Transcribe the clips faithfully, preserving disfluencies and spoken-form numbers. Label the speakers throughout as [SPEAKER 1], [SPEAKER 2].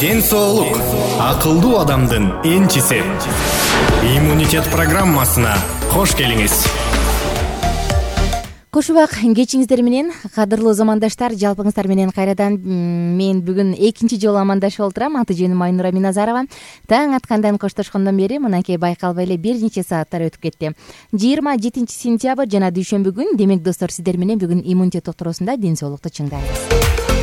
[SPEAKER 1] ден соолук акылдуу адамдын энчиси. Иммунитет программасына кош келиңиз.
[SPEAKER 2] Кош убак кечиңиздер менен, кадырлуу замандаштар, жалпыңыздар менен кайрадан мен бүгүн экинчи жолу амандашып отурам. Аты жөнүм Айнура Миназарова. Таң аткандан коштошкондон бери мынакей байкалбай эле бир нече сааттар өтүп кетти. жыйырма жетинчи сентябрь жана дүйшөмбү күн. Демек достор, сиздер менен бүгүн иммунитет докторусунда ден соолукту чыңдайбыз.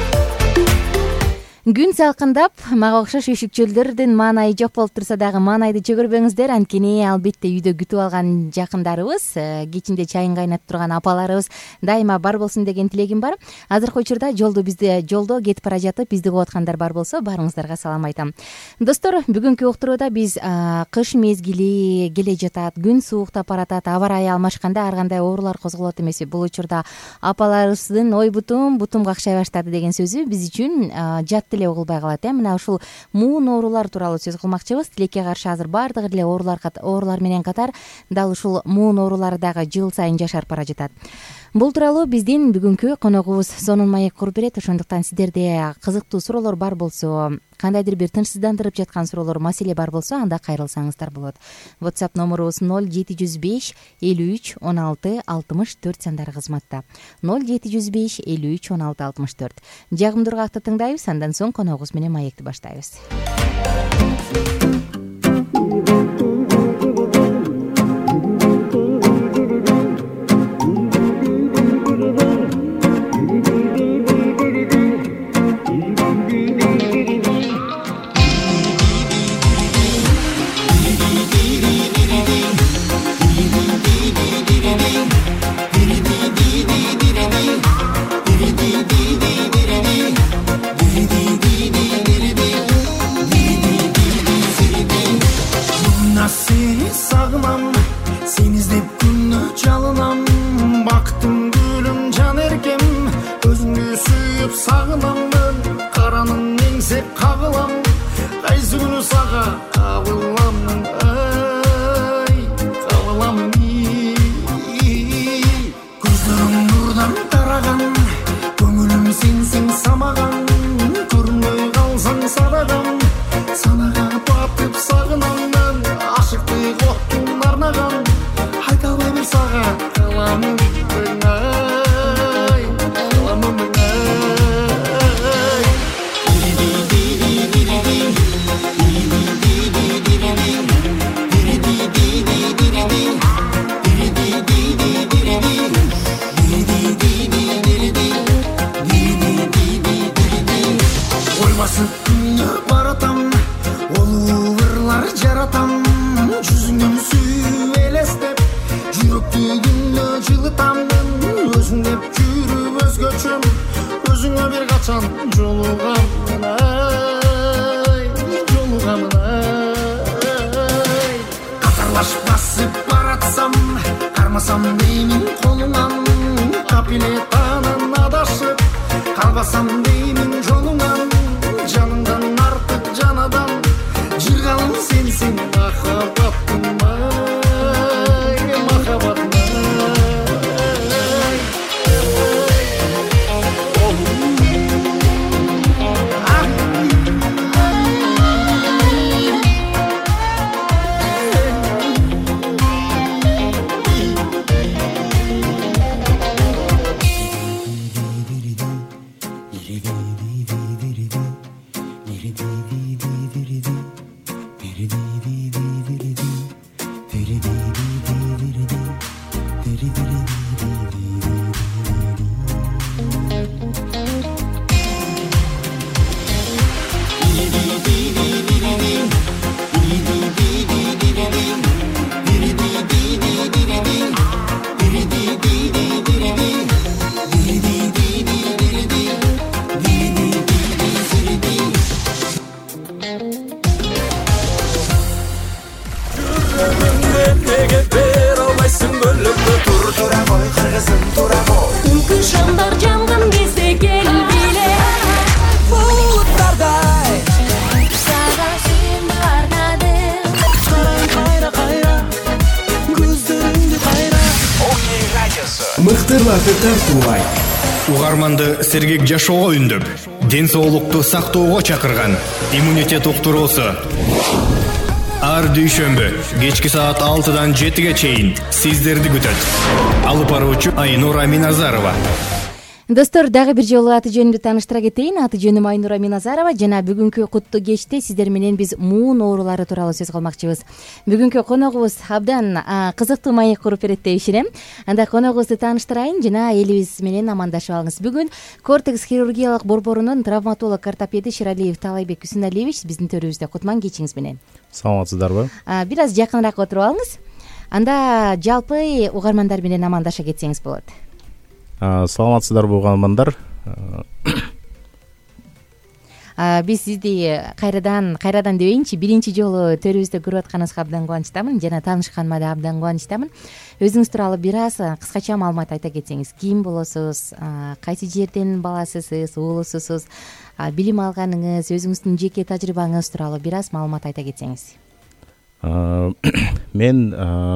[SPEAKER 2] Күн салкындап, мага окшош үшүкчөлдөрдүн маанайы жок болуп турса дагы маанайды чөгөрбөңүздөр. Анткени албетте үйдө күтүп алган жакындарыбыз, кечинде чайын кайнатып турган апаларыбыз дайыма бар болсун деген тилегим бар. Азыркы учурда жолдо бизде жолдо кетип бара жатып, бизди угуп аткандар бар болсо, баарыңыздарга салам айтам. Достор, бүгүнкү уктурууда биз кыш мезгили келе жатат, күн сууктап баратат, аба ырайы алмашканда ар кандай оорулар козголот эмеспи. Бул учурда апаларыбыздын ой бутум бутум какшай баштады деген сөзү биз үчүн жат деле угулбай калат. Э мына ушул муун оорулар тууралуу сөз кылмакчыбыз. Тилекке каршы азыр баардыгы деле оорулар оорулар менен катар дал ушул муун оорулары дагы жыл сайын жашарып бара жатат. Бул тууралуу биздин бүгүнкү коногубуз сонун маек куруп берет. Ошондуктан сиздерде кызыктуу суроолор бар болсо, кандайдыр бир тынчсыздандырып жаткан суроолор, маселе бар болсо, анда кайрылсаңыздар болот. WhatsApp номерубуз ноль жети жүз беш элүү үч он алты алтымыш төрт сандары кызматта. ноль жети жүз беш элүү үч он алты алтымыш төрт. Жагымдуу акты тыңдайбыз, андан соң коногубуз менен маекти баштайбыз.
[SPEAKER 1] Мыктырларды тартуулайт. Угарманды сергек жашоого үндөп, ден соолукту сактоого чакырган иммунитет уктуруусу. Ар дүйшөмбү кечки саат алтыдан жетиге чейин сиздерди күтөт. Алып баруучу Айнура Миназарова.
[SPEAKER 2] Достор, дагы бир жолу аты жөнүмдү тааныштыра кетейин. Аты жөнүм Айнура Миназарова жана бүгүнкү куттуу кечте сиздер менен биз муун оорулары тууралуу сөз кылмакчыбыз. Бүгүнкү коногубуз абдан кызыктуу маек куруп берет деп ишенем. Анда коногубузду тааныштырайын жана элибиз менен амандашып алыңыз. Бүгүн кортекс хирургиялык борборунун травматолог ортопеди Ширалиев Таалайбек Күсүналиевич биздин төрүбүздө. Кутман кечиңиз менен.
[SPEAKER 3] Саламатсыздарбы?
[SPEAKER 2] Бир аз жакыныраак отуруп алыңыз. Анда жалпы угармандар менен амандаша кетсеңиз болот.
[SPEAKER 3] Саламатсыздарбы угармандар?
[SPEAKER 2] Биз сизди кайрадан кайрадан дебейинчи, биринчи жолу төрүбүздө көрүп атканыңызга абдан кубанычтамын жана таанышканыма да абдан кубанычтамын. Өзүңүз тууралуу бир аз кыскача маалымат айта кетсеңиз. Ким болосуз? Кайсы жерден баласысыз, уулусусуз? Билим алганыңыз, өзүңүздүн жеке тажрыйбаңыз тууралуу бир аз маалымат айта кетсеңиз.
[SPEAKER 3] Мен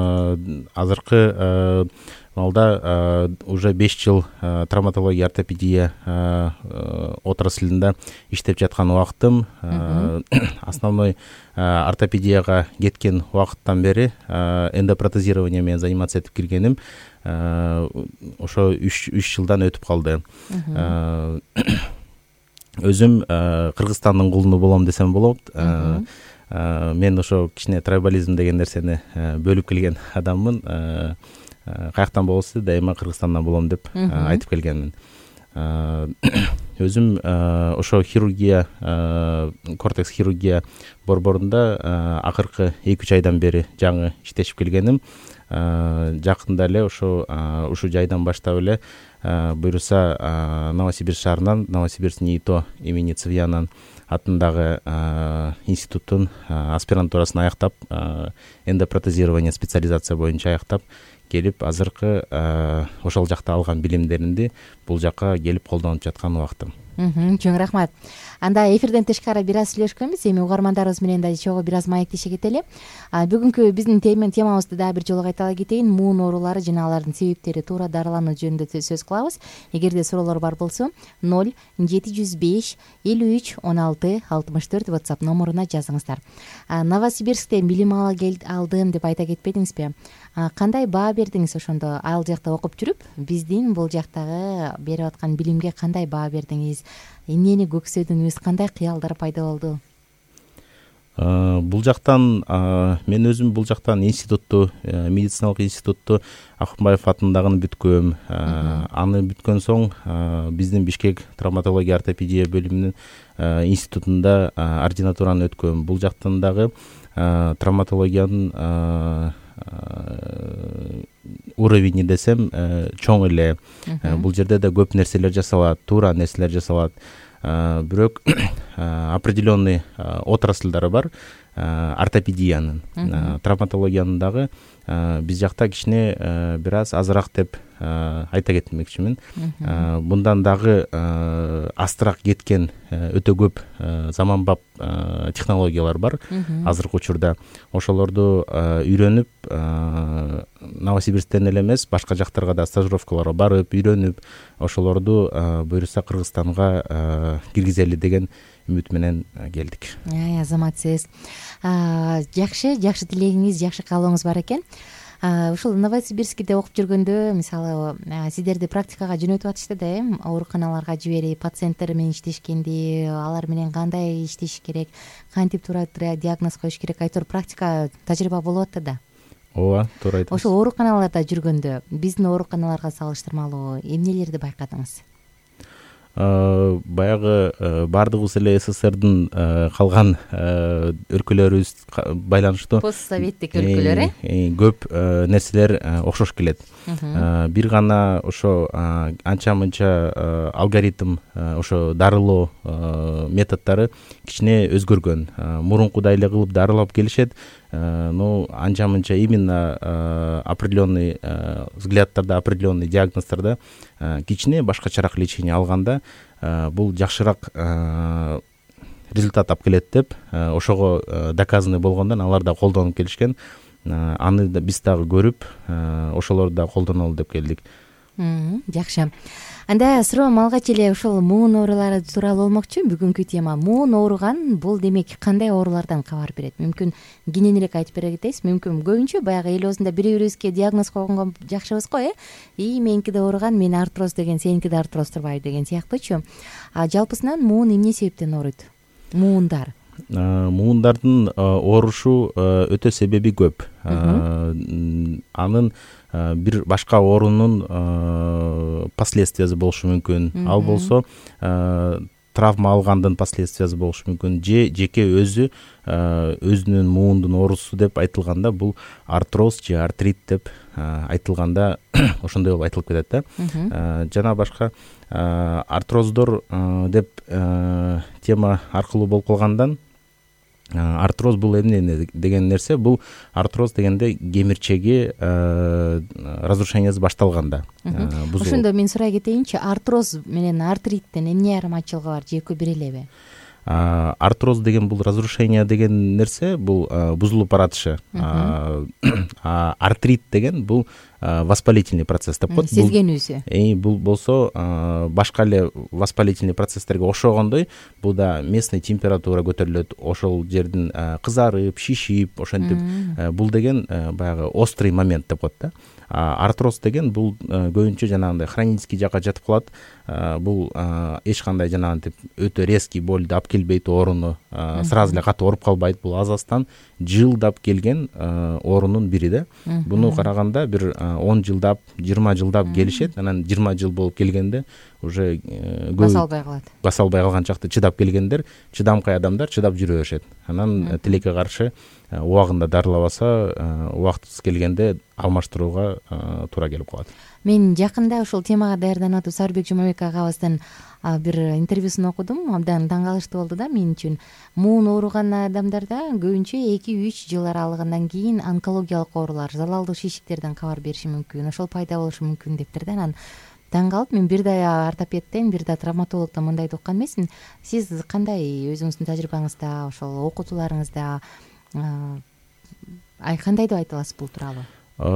[SPEAKER 3] азыркы Малда уже беш жыл травматология, ортопедия отраслында иштеп жаткан убактым. Основной ортопедияга кеткен убакыттан бери эндопротезирование менен заниматься этип киргеним. Ошо үч жылдан өтүп калды. Өзүм Кыргызстандын кулуну болом десем болот. Мен ошо кичине трайбализм деген нерсени бөлүп келген адаммын. Каяктан болсо дайыма Кыргызстандан болом деп айтып келгенмин. Өзүм ошо хирургия, кортекс хирургия борборунда акыркы эки үч айдан бери жаңы иштешип келгеним. Жакында эле ошо ушул жайдан баштап эле буюрса Новосибирск шаарынан Новосибирск НИИТО имени Цывьянан атындагы институттун аспирантурасын аяктап, эндопротезирование специализация боюнча аяктап келип, азыркы ошол жакта алган билимдеримди бул жакка келип колдонуп жаткан убактым.
[SPEAKER 2] Чоң рахмат. Анда эфирден тышкары бир аз сүйлөшкөнбүз, эми угармандарыбыз менен да чогуу бир аз маектеше кетели. Бүгүнкү биздин темабызды дагы бир жолу кайталай кетейин. Муун оорулары жана алардын себептери тууралуу дарылануу жөнүндө сөз кылабыз. Эгерде суроолор бар болсо ноль жети жүз беш элүү үч он алты алтымыш төрт WhatsApp номуруна жазыңыздар. Новосибирскте билим алдым деп айта кетпедиңизби? Кандай баа бердиңиз ошондо? Ал жакта окуп жүрүп, биздин бул жактагы берип аткан билимге кандай баа бердиңиз? Эмнени көксөдүңүз? Кандай кыялдар пайда болду?
[SPEAKER 3] Бул жактан мен өзүм бул жактан институтту, медициналык институтту Акунбаев атындагын бүткөм. Аны бүткөн соң биздин Бишкек травматология ортопедия бөлүмүнүн институтунда ординатураны өткөм. Бул жактан дагы травматологиянын уровени десем чоң эле. Бул жерде да көп нерселер жасалат, туура нерселер жасалат. Бирок определенный отраслдары бар ортопедиянын. Травматологиянын дагы биз жакта кичине бир аз азыраак деп айта кетмекчимин. Мындан дагы астыраак кеткен өтө көп заманбап технологиялар бар азыркы учурда. Ошолорду үйрөнүп, Новосибирсктен эле эмес, башка жактарга да стажировкаларга барып, үйрөнүп, ошолорду буюрса Кыргызстанга киргизели деген үмүт менен келдик.
[SPEAKER 2] Азаматсыз. Жакшы, жакшы тилегиңиз, жакшы каалооңуз бар экен. Ушул Новосибирскте окуп жүргөндө, мисалы, сиздерди практикага жөнөтүп атышты да, э, ооруканаларга жиберип, пациенттер менен иштешкенди, алар менен кандай иштеш керек, кантип туура диагноз коюш керек, айтор практика тажрыйба болуп атты да.
[SPEAKER 3] Ооба, туура айтасыз.
[SPEAKER 2] Ошол ооруканаларда жүргөндө биздин ооруканаларга салыштырмалуу эмнелерди байкадыңыз?
[SPEAKER 3] Баягы баардыгыбыз эле СССРдин калган өлкөлөрүбүз байланыштуу
[SPEAKER 2] постсоветтик өлкөлөр
[SPEAKER 3] э көп нерселер окшош келет. Бир гана ошо анча-мынча алгоритм, ошо дарылоо методдору кичине өзгөргөн. Мурункудай эле кылып дарылап келишет. Ну, анча-мынча именно определенный взгляддарда, определенный диагноздорда кичине башкачараак лечение алганда бул жакшыраак результат алып келет деп, ошого доказанный болгондон алар да колдонуп келишкен. Аны да биз дагы көрүп, ошолорду да колдонолу деп келдик.
[SPEAKER 2] Жакшы. Анда суроом алгач эле ушул муун оорулары тууралуу болмокчу. Бүгүнкү тема муун ооруган бул демек кандай оорулардан кабар берет? Мүмкүн кененирээк айтып бере кетесиз. Мүмкүн көбүнчө баягы эл оозунда бири бирибизге диагноз койгонго жакшыбыз го, э и меники да ооруган, мен артроз деген, сеники да артроз турбайбы деген сыяктуучу. А жалпысынан муун эмне себептен ооруйт? Муундар
[SPEAKER 3] муундардын оорушу өтө себеби көп. Анын бир башка оорунун последствиясы болушу мүмкүн. Ал болсо травма алгандын последствиясы болушу мүмкүн. Же жеке өзү өзүнүн муундун оорусу деп айтылганда бул артроз же артрит деп айтылганда ошондой болуп айтылып кетет да. Жана башка артроздор деп тема аркылуу болуп калгандан артроз бул эмне деген нерсе? Бул артроз дегенде кемирчеги разрушениясы башталганда.
[SPEAKER 2] Ошондо мен сурай кетейинчи, артроз менен артриттен эмне айырмачылыгы бар же экөө бир элеби?
[SPEAKER 3] Артроз деген бул разрушение деген нерсе, бул бузулуп баратышы. А артрит деген бул воспалительный процесс деп коет.
[SPEAKER 2] Сезгенүүсү.
[SPEAKER 3] Э бул болсо башка эле воспалительный процесстерге ошогондой, бул да местный температура көтөрүлөт, ошол жердин кызарып, шишип, ошентип бул деген баягы острый момент деп коет да. Артроз деген бул көбүнчө жанагындай хронический жакка жатып калат. Бул эч кандай жанагынтип өтө резкий болду алып келбейт, ооруну сразу эле катуу ооруп калбайт. Бул азастан жылдап келген оорунун бири да. Буну караганда бир он жылдап, жыйырма жылдап келишет. Анан жыйырма жыл болуп келгенде уже
[SPEAKER 2] баса албай калат.
[SPEAKER 3] Баса албай калган чакта чыдап келгендер, чыдамкай адамдар чыдап жүрө беришет. Анан тилекке каршы убагында дарылабаса, убактысы келгенде алмаштырууга туура келип калат.
[SPEAKER 2] Мен жакында ушул темага даярданып атып Сарбек Жумабек агабыздын бир интервьюсун окудум. Абдан таң калыштуу болду да мен үчүн. Муун ооруган адамдарда көбүнчө эки үч жыл аралыгынан кийин онкологиялык оорулар, залалдуу шишиктерден кабар бериши мүмкүн, ошол пайда болушу мүмкүн дептир да. Анан таң калып, мен бир да ортопедтен, бир да травматологдон мындайды уккан эмесмин. Сиз кандай өзүңүздүн тажрыйбаңызда, ошол окутууларыңызда ай кандай деп айта аласыз бул тууралуу?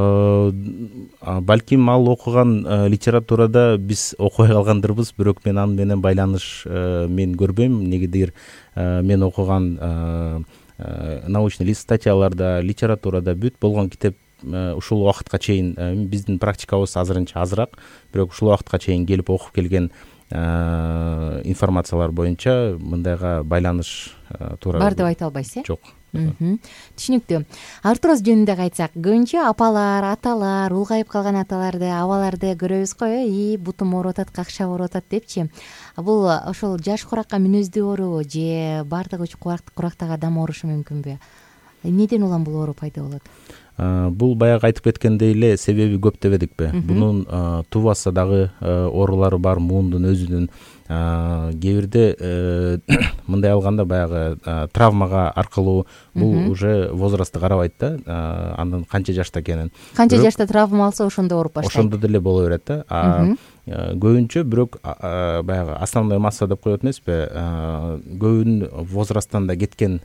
[SPEAKER 3] Балким ал окуган литературада биз окубай калгандырбыз, бирок мен аны менен байланыш мен көрбөйм. Негедир мен окуган научный лист статьяларда, литературада бүт болгон китеп ушул убакытка чейин биздин практикабыз азырынча азыраак, бирок ушул убакытка чейин келип окуп келген информациялар боюнча мындайга байланыш туура
[SPEAKER 2] бар деп айта албайсыз, э?
[SPEAKER 3] Жок.
[SPEAKER 2] Түшүнүктүү. Артроз жөнүндө айтсак, көбүнчө апалар, аталар, улгайып калган аталарды, абаларды көрөбүз го, и бутум ооруп атат, какшап ооруп атат депчи. Бул ошол жаш куракка мүнөздүү оорубу же баардык үч курактагы адам оорушу мүмкүнбү? Эмнеден улам бул оору пайда болот?
[SPEAKER 3] Бул баягы айтып кеткендей эле себеби көп дебедикпи? Бунун тубаса дагы оорулары бар, муундун өзүнүн кээ бирде мындай алганда баягы травмага аркылуу бул уже возрастты карабайт да, анын канча жашта экенин.
[SPEAKER 2] Канча жашта травма алса ошондо ооруп баштайт.
[SPEAKER 3] Ошондо деле боло берет да. Көбүнчө бирок баягы основной масса деп коет эмеспи, көбүн возрасттан да кеткен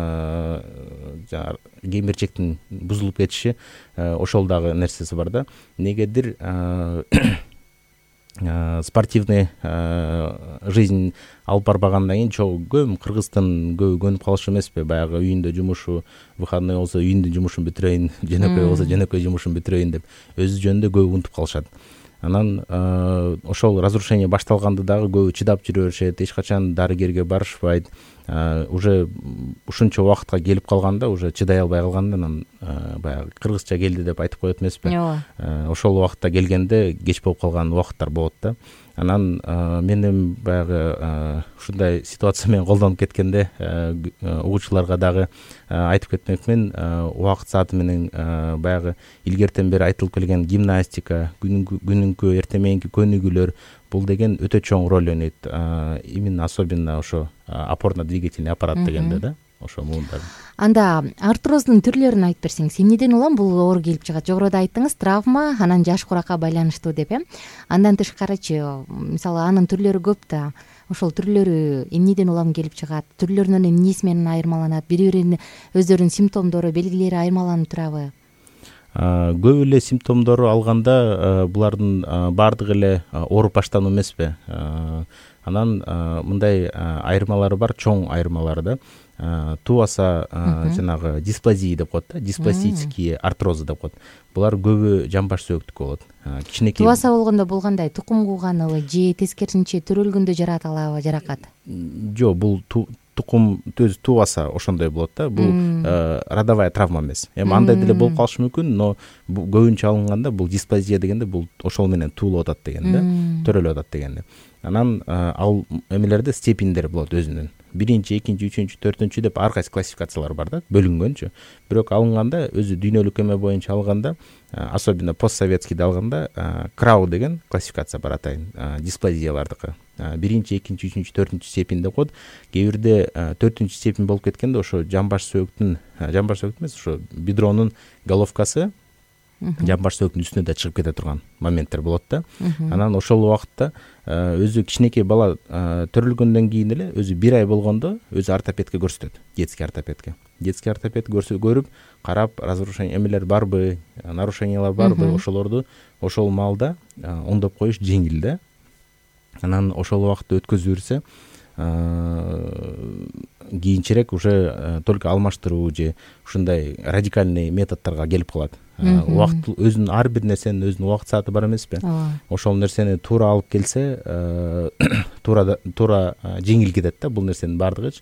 [SPEAKER 3] кемирчектин бузулуп кетиши, ошол дагы нерсеси бар да. Негедир спортивный жизнь алып барбагандан кийин чогуу көбүм кыргыздын көбү көнүп калышы эмеспи, баягы үйүндө жумушу, выходной болсо үйүндө жумушун бүтүрөйүн, жөнөкөй болсо жөнөкөй жумушун бүтүрөйүн деп өзү жөнүндө көбү унутуп калышат. Анан ошол разрушение башталганды дагы көбү чыдап жүрө беришет, эч качан дарыгерге барышпайт. Уже ушунча убакытка келип калганда, уже чыдай албай калганда, анан баягы кыргызча келди деп айтып коет эмеспи. Ошол убакытта келгенде кеч болуп калган убакыттар болот да. Анан мен эми баягы ушундай ситуация менен колдонуп кеткенде угуучуларга дагы айтып кетмекмин, убакыт сааты менен баягы илгертен бери айтылып келген гимнастика, күнүнкү эртең мененки көнүгүүлөр, бул деген өтө чоң роль ойнойт. Именно особенно ошо опорно-двигательный аппарат дегенде да, ошо муундар.
[SPEAKER 2] Анда артроздун түрлөрүн айтып берсеңиз, эмнеден улам бул оору келип чыгат? Жогоруда айттыңыз, травма, анан жаш куракка байланыштуу деп, э? Андан тышкарычы, мисалы, анын түрлөрү көп да. Ошол түрлөрү эмнеден улам келип чыгат? Түрлөрүнөн эмнеси менен айырмаланат? Бири-биринин өздөрүнүн симптомдору, белгилери айырмаланып турабы?
[SPEAKER 3] көп эле симптомдору алганда булардын баардыгы эле ооруп баштануу эмеспи. Анан мындай айырмалары бар, чоң айырмалары да. Туаса жанагы дисплазия деп коет да, диспластический артрозы деп коет. Булар көбү жамбаш сөөктүккө болот. Кичинекей
[SPEAKER 2] туаса болгондо бул кандай? Тукум кууганыбы же тескерисинче төрөлгөндө жаратылабы жаракат?
[SPEAKER 3] Жок, бул тукум өзү туаса ошондой болот да. Бул родовая травма эмес. Эми андай деле болуп калышы мүмкүн, но көбүнчө алынганда бул дисплазия дегенде бул ошол менен туулуп атат деген да, төрөлүп атат дегенде. Анан ал эмелерде степендери болот өзүнүн. Биринчи, экинчи, үчүнчү, төртүнчү деп ар кайсы классификациялар бар да, бөлүнгөнчү. Бирок алынганда өзү дүйнөлүк эме боюнча алганда, особенно постсоветскийде алганда, крау деген классификация бар атайын, дисплазиялардыкы. Биринчи, экинчи, үчүнчү, төртүнчү степень деп коет. Кээ бирде төртүнчү степень болуп кеткенде ошо жамбаш сөөктүн, жамбаш сөөктү эмес, ошо бедронун головкасы жамбаш сөөктүн үстүнө да чыгып кете турган моменттер болот да. Анан ошол убакытта өзү кичинекей бала төрөлгөндөн кийин эле өзү бир ай болгондо өзү ортопедке көрсөтөт, детский ортопедке. Детский ортопед көрүп, карап, разрушение эмелер барбы, нарушениялар барбы, ошолорду ошол маалда оңдоп коюш жеңил да. Анан ошол убакытты өткөзүп жүрсө, кийинчерээк уже только алмаштыруу же ушундай радикальный методдорго келип калат. Убакыт өзүнүн ар бир нерсенин өзүнүн убакыт сааты бар эмеспи? Ошол нерсени туура алып келсе, туура туура жеңил кетет да бул нерсенин баардыгычы.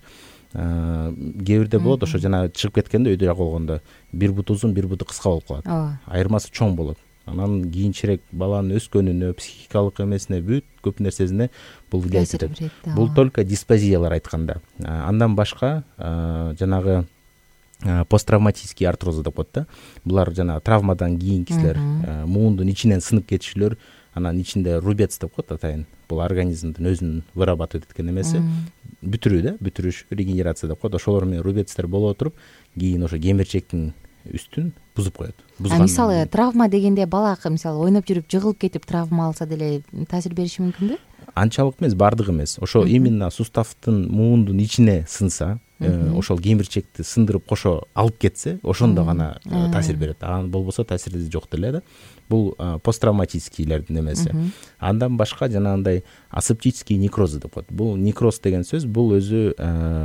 [SPEAKER 3] Кээ бирде болот, ошо жана чыгып кеткенде өйдө болгондо бир буту узун, бир буту кыска болуп калат. Айырмасы чоң болот. Анан кийинчерээк баланын өскөнүнө, психикалык эмесине, бүт көп нерсесине бул влиять этет. Бул только дисплазиялар айтканда. Андан башка жанагы посттравматический артроз деп коет да. Булар жана травмадан кийинкисилер, муундун ичинен сынып кетишилер, анан ичинде рубец деп коет атайын. Бул организмдин өзүнүн вырабатывать эткен эмеси, бүтүрүү да, бүтүрүш, регенерация деп коет. Ошолор менен рубецтер боло отуруп, кийин ошо кемирчектин үстүн бузуп коет.
[SPEAKER 2] А мисалы травма дегенде бала мисалы ойноп жүрүп жыгылып кетип травма алса деле таасир бериши мүмкүнбү?
[SPEAKER 3] Анчалык эмес, баардыгы эмес. Ошо именно суставдын муундун ичине сынса, ошол кемирчекти сындырып кошо алып кетсе, ошондо гана таасир берет. Анан болбосо таасири жок деле да. Бул посттравматическийлердин эмеси. Андан башка жанагындай асептический некроз деп коет. Бул некроз деген сөз, бул өзү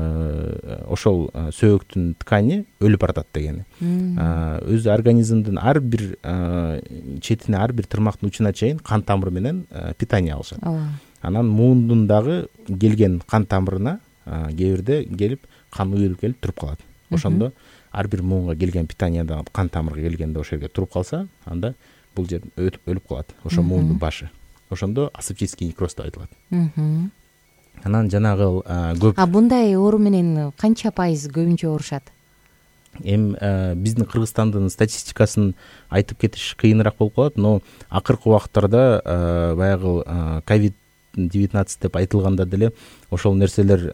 [SPEAKER 3] ошол сөөктүн ткани өлүп баратат дегени. Өзү организмдин ар бир четине, ар бир тырмактын учуна чейин кан тамыр менен питание алышат. Анан муундун дагы келген кан тамырына кээ бирде келип кан уюлуп келип туруп калат. Ошондо ар бир муунга келген питаниядан кан тамырга келгенде ошол жерге туруп калса, анда бул жер өлүп калат. Ошо муундун башы. Ошондо асептический некроз деп айтылат. Анан жанагы көп.
[SPEAKER 2] А мындай оору менен канча пайыз көбүнчө оорушат?
[SPEAKER 3] Эми биздин Кыргызстандын статистикасын айтып кетиш кыйыныраак болуп калат, но акыркы убакыттарда баягы ковид девятнадцать деп айтылганда деле ошол нерселер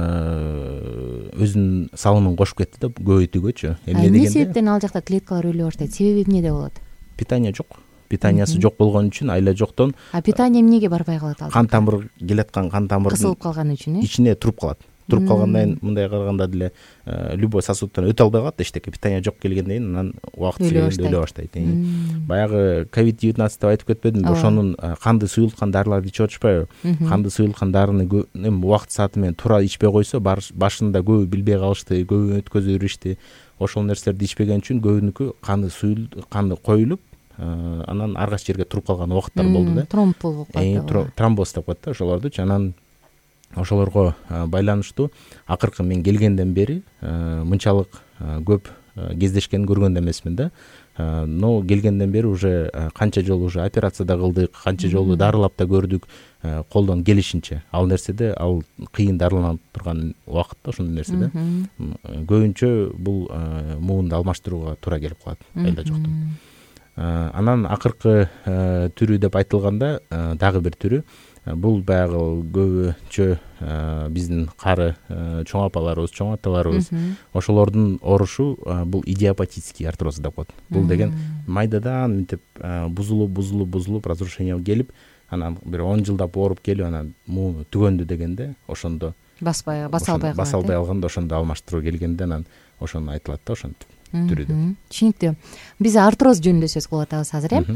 [SPEAKER 3] өзүнүн салымын кошуп кетти да көбөйтүүгөчү.
[SPEAKER 2] Эмне себептен ал жакта клеткалар өлө баштайт? Себеби эмнеде болот?
[SPEAKER 3] Питание жок. Питаниясы жок болгон үчүн, айла жоктон.
[SPEAKER 2] А питание эмнеге барбай калат ал?
[SPEAKER 3] Кан тамыр келаткан кан тамырдын
[SPEAKER 2] кысылып калган үчүн, э?
[SPEAKER 3] Ичине туруп калат. Туруп калгандан мындай караганда деле любой сосудтан өтө албай калат эчтеке. Питание жок келгенден кийин анан убакыт келгенде өлө баштайт. Баягы ковид девятнадцать деп айтып кетпедимби? Ошонун канды суюлткан дарыларды ичип атышпайбы? Канды суюлткан дарыны эми убакыт сааты менен туура ичпей койсо, башында көбү билбей калышты, көбү өткөзө беришти. Ошол нерселерди ичпеген үчүн көбүнүкү канды суюл, канды коюлуп, анан ар кайсы жерге туруп калган убакыттар болду да.
[SPEAKER 2] Тромб болуп калды.
[SPEAKER 3] Тромбоз деп коет да ошолордучу. Анан ошолорго байланыштуу акыркы мен келгенден бери мынчалык көп кездешкен көргөн эмесмин да. Но келгенден бери уже канча жолу уже операция да кылдык, канча жолу дарылап да көрдүк, колдон келишинче. Ал нерседе ал кыйын дарыланып турган убакытта ошондой нерседе көбүнчө бул муунду алмаштырууга туура келип калат, айла жоктон. Анан акыркы түрү деп айтылганда дагы бир түрү, бул баягы көбүнчө биздин кары чоң апаларыбыз, чоң аталарыбыз ошолордун оорушу бул идиопатический артроз деп коет. Бул деген майдадан мынтип бузулуп бузулуп бузулуп разрушение келип, анан бир он жылдап ооруп келип, анан мууну түгөндү дегенде ошондо
[SPEAKER 2] баспай баса албай калат.
[SPEAKER 3] Баса албай алганда ошондо алмаштыруу келгенде анан ошону айтылат да, ошентип. түрү деп.
[SPEAKER 2] Түшүнүктүү. Биз артроз жөнүндө сөз кылып атабыз азыр, э?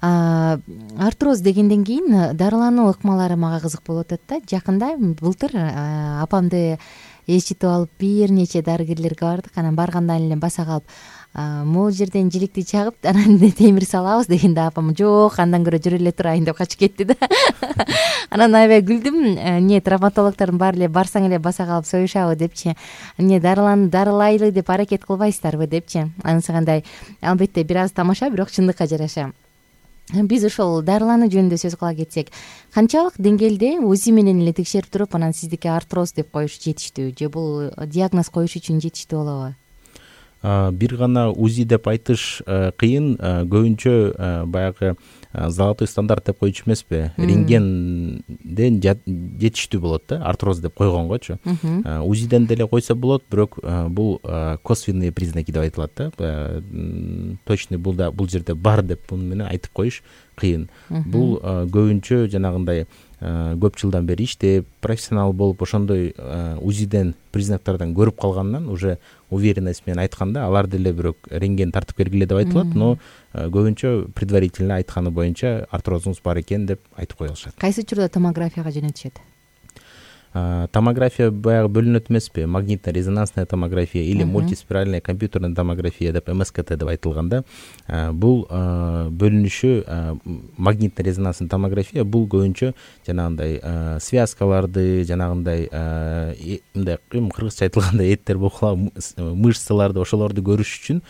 [SPEAKER 2] Артроз дегенден кийин дарылануу ыкмалары мага кызык болуп атат да. Жакында былтыр апамды ээрчитип алып бир нече дарыгерлерге бардык. Анан баргандан эле баса калып, могул жерден жиликти чагып, анан темир салабыз дегенде апам жок, андан көрө жүрө эле турайын деп качып кетти да. Анан аябай күлдүм. Эмне травматологдордун баары эле барсаң эле баса калып союшабы депчи. Эмне дарылан дарылайлы деп аракет кылбайсыздарбы депчи. Анысы кандай? Албетте бир аз тамаша, бирок чындыкка жараша. Биз ошол дарылануу жөнүндө сөз кыла кетсек, канчалык деңгээлде УЗИ менен эле текшерип туруп, анан сиздики артроз деп коюш жетиштүү же бул диагноз коюш үчүн жетиштүү болобу?
[SPEAKER 3] Бир гана УЗИ деп айтыш кыйын. Көбүнчө баягы золотой стандарт деп коючу эмеспи? Рентгенден жетиштүү болот да, артроз деп койгонгочу. УЗИден деле койсо болот, бирок бул косвенные признаки деп айтылат да. Точный бул да бул жерде бар деп муну менен айтып коюш кыйын. Бул көбүнчө жанагындай көп жылдан бери иштеп, профессионал болуп, ошондой УЗИден признактардан көрүп калгандан уже уверенность менен айтканда, алар деле бирок рентген тартып бергиле деп айтылат, но көбүнчө предварительно айтканы боюнча артрозуңуз бар экен деп айтып кое алышат.
[SPEAKER 2] Кайсы учурда томографияга жөнөтүшөт?
[SPEAKER 3] Томография баягы бөлүнөт эмеспи? Магнитно-резонансная томография или мультиспиральная компьютерная томография деп эм эс ка тэ деп айтылганда, бул бөлүнүшү магнитно-резонансный томография бул көбүнчө жанагындай связкаларды, жанагындай мындай кыргызча айтылганда эттер болуп мышцаларды, ошолорду көрүш үчүн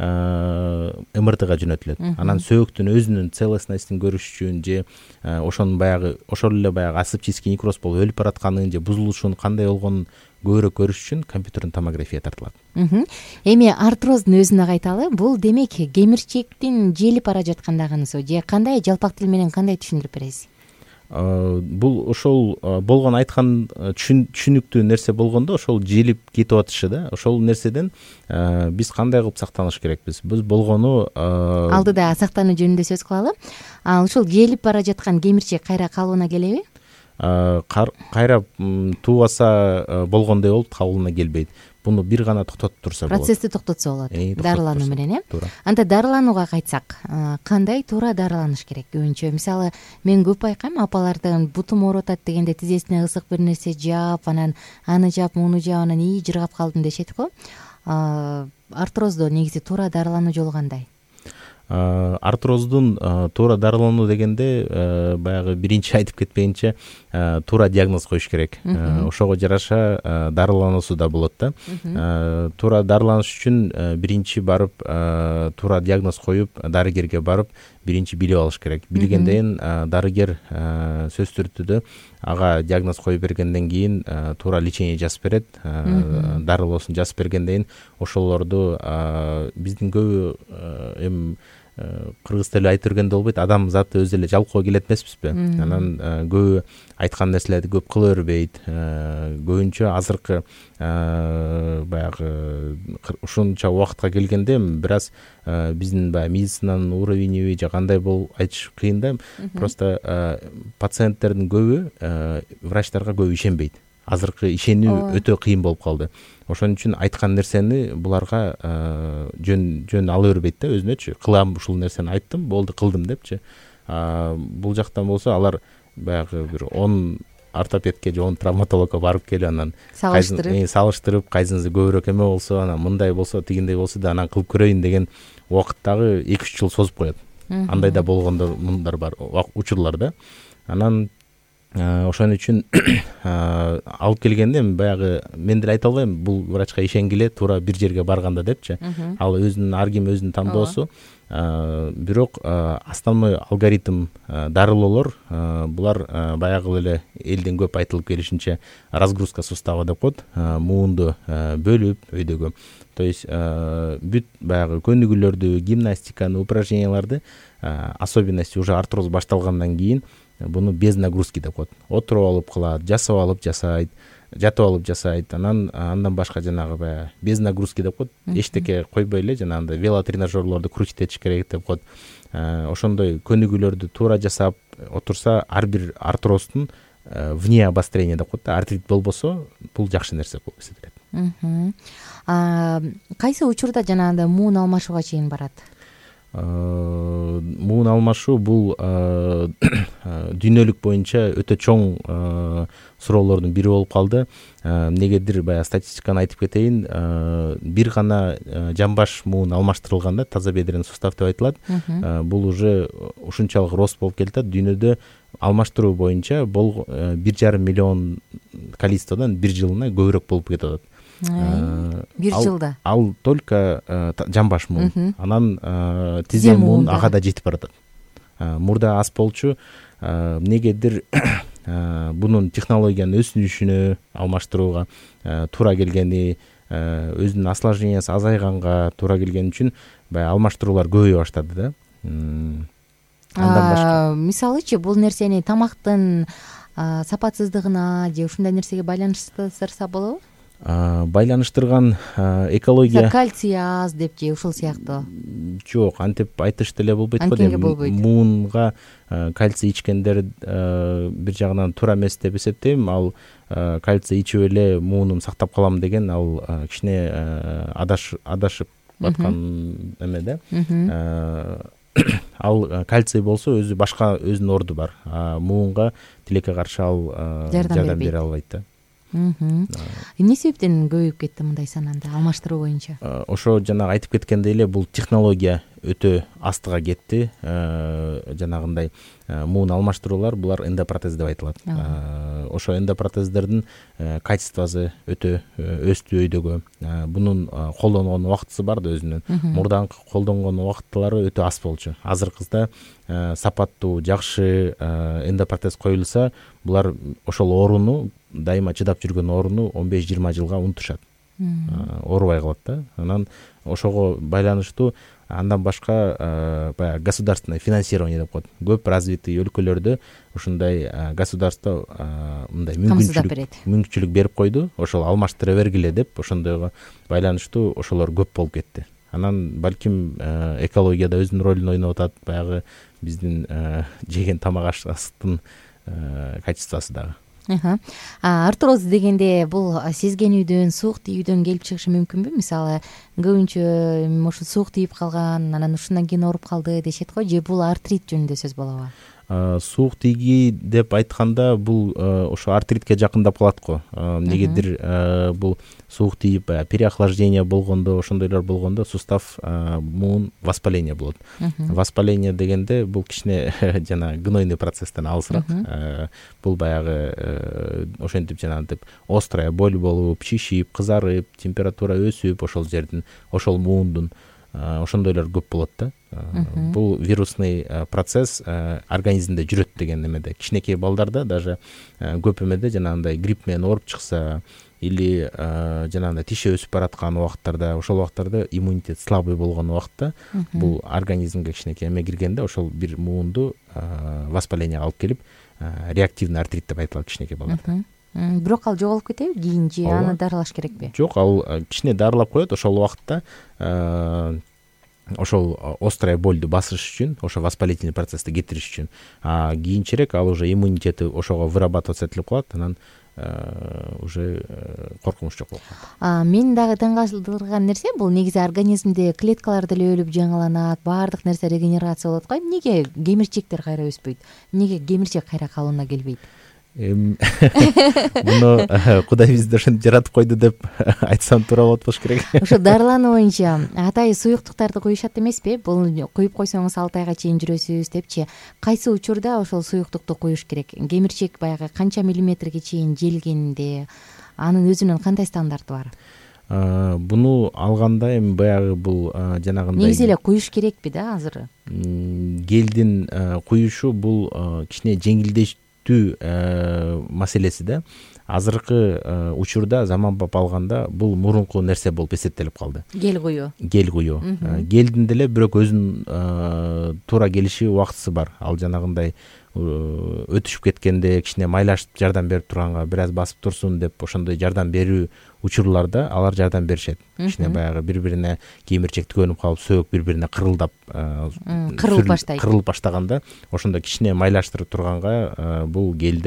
[SPEAKER 3] эм эр тэга жөнөтүлөт. Анан сөөктүн өзүнүн целостностун көрүш үчүн же ошонун баягы ошол эле баягы асептический некроз болуп өлүп баратканын же бузулушунун кандай болгонун көбүрөөк көрүш үчүн компьютерный томография тартылат.
[SPEAKER 2] Эми артроздун өзүнө кайталы. Бул демек кемирчектин желип бара жаткандыгынысы же кандай жалпак тил менен кандай түшүндүрүп бересиз?
[SPEAKER 3] Бул ошол болгон айткан түшүнүктүү нерсе болгондо ошол желип кетип атышы да. Ошол нерседен биз кандай кылып сактаныш керекпиз? Биз болгону
[SPEAKER 2] алдыда сактануу жөнүндө сөз кылалы. Ал ушул желип бара жаткан кемирчек кайра калыбына келеби?
[SPEAKER 3] Кайра туубаса болгондой болуп калыбына келбейт. Буну бир гана токтотуп турса болот.
[SPEAKER 2] Процессти токтотсо болот. Дарылануу менен, э? Анда дарыланууга кайтсак, кандай туура дарыланыш керек? Көбүнчө мисалы мен көп байкайм, апалардын бутум ооруп атат дегенде тизесине ысык бир нерсе жаап, анан аны жаап, муну жаап, анан ии жыргап калдым дешет го. Артроздо негизи туура дарылануу жолу кандай?
[SPEAKER 3] Артроздун туура дарылануу дегенде баягы биринчи айтып кетпейинче туура диагноз коюш керек. Ошого жараша дарылануусу да болот да. Туура дарыланыш үчүн биринчи барып туура диагноз коюп, дарыгерге барып биринчи билип алыш керек. Билгенден дарыгер сөзсүз түрдө ага диагноз коюп бергенден кийин туура лечение жазып берет. Дарылоосун жазып бергенден ошолорду биздин көбү эми кыргыз тили айтып бергенде болбойт, адам заты өзү эле жалкоо келет эмеспизби? Анан көбү айткан нерселерди көп кыла бербейт. Көбүнчө азыркы баягы ушунча убакытка келгенде бир аз биздин баягы медицинанын уровениби же кандай болуп айтыш кыйын да. Просто пациенттердин көбү врачтарга көп ишенбейт. Азыркы ишенүү өтө кыйын болуп калды. Ошон үчүн айткан нерсени буларга жөн жөн ала бербейт да, өзүнөчү. Кылам ушул нерсени айттым, болду кылдым депчи. Бул жактан болсо алар баягы бир он ортопедке же он травматологко барып келип, анан салыштырып, салыштырып, кайсынысы көбүрөөк эме болсо, анан мындай болсо, тигиндей болсо да анан кылып көрөйүн деген убакыттагы эки үч жыл созуп коет. Андай да болгондор мындар бар, учурлар да. Анан ошон үчүн алып келгенде баягы мен деле айта албайм, бул врачка ишенгиле туура бир жерге барганда депчи. Ал өзүнүн ар ким өзүнүн тандоосу. Бирок основной алгоритм дарылоолор булар баягы эле элден көп айтылып келишинче разгрузка сустава деп коет. Муунду бөлүп өйдөгө. То есть бүт баягы көнүгүүлөрдү, гимнастиканы, упражненияларды, особенности уже артроз башталгандан кийин буну без нагрузки деп коет. Отуруп алып кылат, жасап алып жасайт, жатып алып жасайт. Анан андан башка жанагы баягы без нагрузки деп коет. Эчтеке койбой эле жанагындай велотренажерлорду крутить этиш керек деп коет. Ошондой көнүгүүлөрдү туура жасап отурса, ар бир артроздун вне обострения деп коет. Артрит болбосо, бул жакшы нерсе болуп эсептелет.
[SPEAKER 2] Кайсы учурда жанагындай муун алмашууга чейин барат?
[SPEAKER 3] Муун алмашуу бул дүйнөлүк боюнча өтө чоң суроолордун бири болуп калды. Эмнегедир баягы статистиканы айтып кетейин, бир гана жамбаш муун алмаштырылган да, таза бедренный сустав деп айтылат. Бул уже ушунчалык рост болуп келатат. Дүйнөдө алмаштыруу боюнча бул бир жарым миллион количестводон бир жылына көбүрөөк болуп кетип атат.
[SPEAKER 2] Бир жылда
[SPEAKER 3] ал только жамбаш муун, анан тизе муун ага да жетип баратат. Мурда аз болчу, эмнегедир бунун технологиянын өсүшүнө, алмаштырууга туура келгени, өзүнүн осложнениясы азайганга туура келгени үчүн баягы алмаштыруулар көбөйө баштады да. Андан башка
[SPEAKER 2] мисалычы бул нерсени тамактын сапатсыздыгына же ушундай нерсеге байланыштырса болобу? Байланыштырган
[SPEAKER 3] экология,
[SPEAKER 2] кальций аз деп же ушул сыяктуу?
[SPEAKER 3] Жок, антип айтыш деле болбойт го дейм. Муунга кальций ичкендер бир жагынан туура эмес деп эсептейм. Ал кальций ичип эле муунум сактап калам деген ал кичине адашып аткан эме да. Ал кальций болсо өзү башка өзүнүн орду бар. Муунга тилекке каршы ал жардам бере албайт да. Эмне себептен көбөйүп кетти мындай сананда алмаштыруу боюнча? Ошо жанагы айтып кеткендей эле, бул технология өтө астыга кетти. Жанагындай муун алмаштыруулар булар эндопротез деп айтылат. Ошо эндопротездердин качествосу өтө өстү өйдөгө. Бунун колдонгон убактысы бар да өзүнүн. Мурдаңкы колдонгон убакыттары өтө аз болчу. Азыркыда сапаттуу, жакшы эндопротез коюлса, булар ошол орууну, дайыма чыдап жүргөн орууну он беш жыйырма жылга унутушат. Оорубай калат да. Анан ошого байланыштуу андан башка баягы государственное финансирование деп коет. Көп развитый өлкөлөрдө ушундай государство мындай мүмкүнчүлүк берип койду. Ошол алмаштыра бергиле деп, ошондойго байланыштуу ошолор көп болуп кетти. Анан балким экологияда өзүнүн ролун ойноп атат, баягы биздин жеген тамак аштын качествосу дагы.
[SPEAKER 2] Артроз дегенде бул сезгенүүдөн, суук тийүүдөн келип чыгышы мүмкүнбү? Мисалы, көбүнчө ошо суук тийип калган, анан ушундан кийин ооруп калды дешет го, же бул артрит жөнүндө сөз болобу?
[SPEAKER 3] Суук тийги деп айтканда бул ошо артритке жакындап калат го. Эмнегедир бул суук тийип переохлаждение болгондо, ошондойлор болгондо сустав муун воспаление болот. Воспаление дегенде бул кичине жана гнойный процесстен алысыраак. Бул баягы ошентип жанагынтип острая боль болуп, шишип, кызарып, температура өсүп, ошол жердин, ошол муундун ошондойлор көп болот да. Бул вирусный процесс организмде жүрөт деген эмеде. Кичинекей балдарда даже көп эмеде жанагындай грипп менен ооруп чыкса или жанагындай тиши өсүп бараткан убакыттарда, ошол убакыттарда иммунитет слабый болгон убакытта бул организмге кичинекей эме киргенде ошол бир муунду воспалениеге алып келип реактивный артрит деп айтылат кичинекей балдарда.
[SPEAKER 2] Бирок ал жоголуп кетеби кийин же аны дарылаш керекпи?
[SPEAKER 3] Жок, ал кичине дарылап коет. Ошол убакытта ошол острая больду басыш үчүн, ошо воспалительный процессти кетириш үчүн. А кийинчерээк ал уже иммунитети ошого вырабатываться этилип калат, анан уже коркунуч жок болуп калат.
[SPEAKER 2] Мен дагы таң калтырган нерсе бул негизи организмде клеткалар деле өлүп жаңыланат, баардык нерсе регенерация болот го. Эмнеге кемирчектер кайра өспөйт? Эмнеге кемирчек кайра калыбына келбейт?
[SPEAKER 3] Муну Кудай бизди ошентип жаратып койду деп айтсам туура болот болуш керек.
[SPEAKER 2] Ошо дарылануу боюнча атайы суюктуктарды куюшат эмеспи? Бул куюп койсоңуз алты айга чейин жүрөсүз депчи. Кайсы учурда ошол суюктукту куюш керек? Кемирчек баягы канча миллиметрге чейин желгенде анын өзүнүн кандай стандарты бар?
[SPEAKER 3] Буну алганда эми баягы бул жанагындай
[SPEAKER 2] негизи эле куюш керекпи да азыр?
[SPEAKER 3] Гелдин куюшу бул кичине жеңилдеш маселеси да. Азыркы учурда заманбап алганда бул мурунку нерсе болуп эсептелип калды.
[SPEAKER 2] Гел куюу.
[SPEAKER 3] Гел куюу. Гелдин деле бирок өзүнүн туура келиши убактысы бар. Ал жанагындай өтүшүп кеткенде кичине майлашып жардам берип турганга бир аз басып турсун деп ошондой жардам берүү учурларда алар жардам беришет. Кичине баягы бири-бирине кемирчек төгөнүп калып, сөөк бири-бирине кырылдап
[SPEAKER 2] кырылып баштайт.
[SPEAKER 3] Кырылып баштаганда ошондо кичине майлаштырып турганга бул гелдер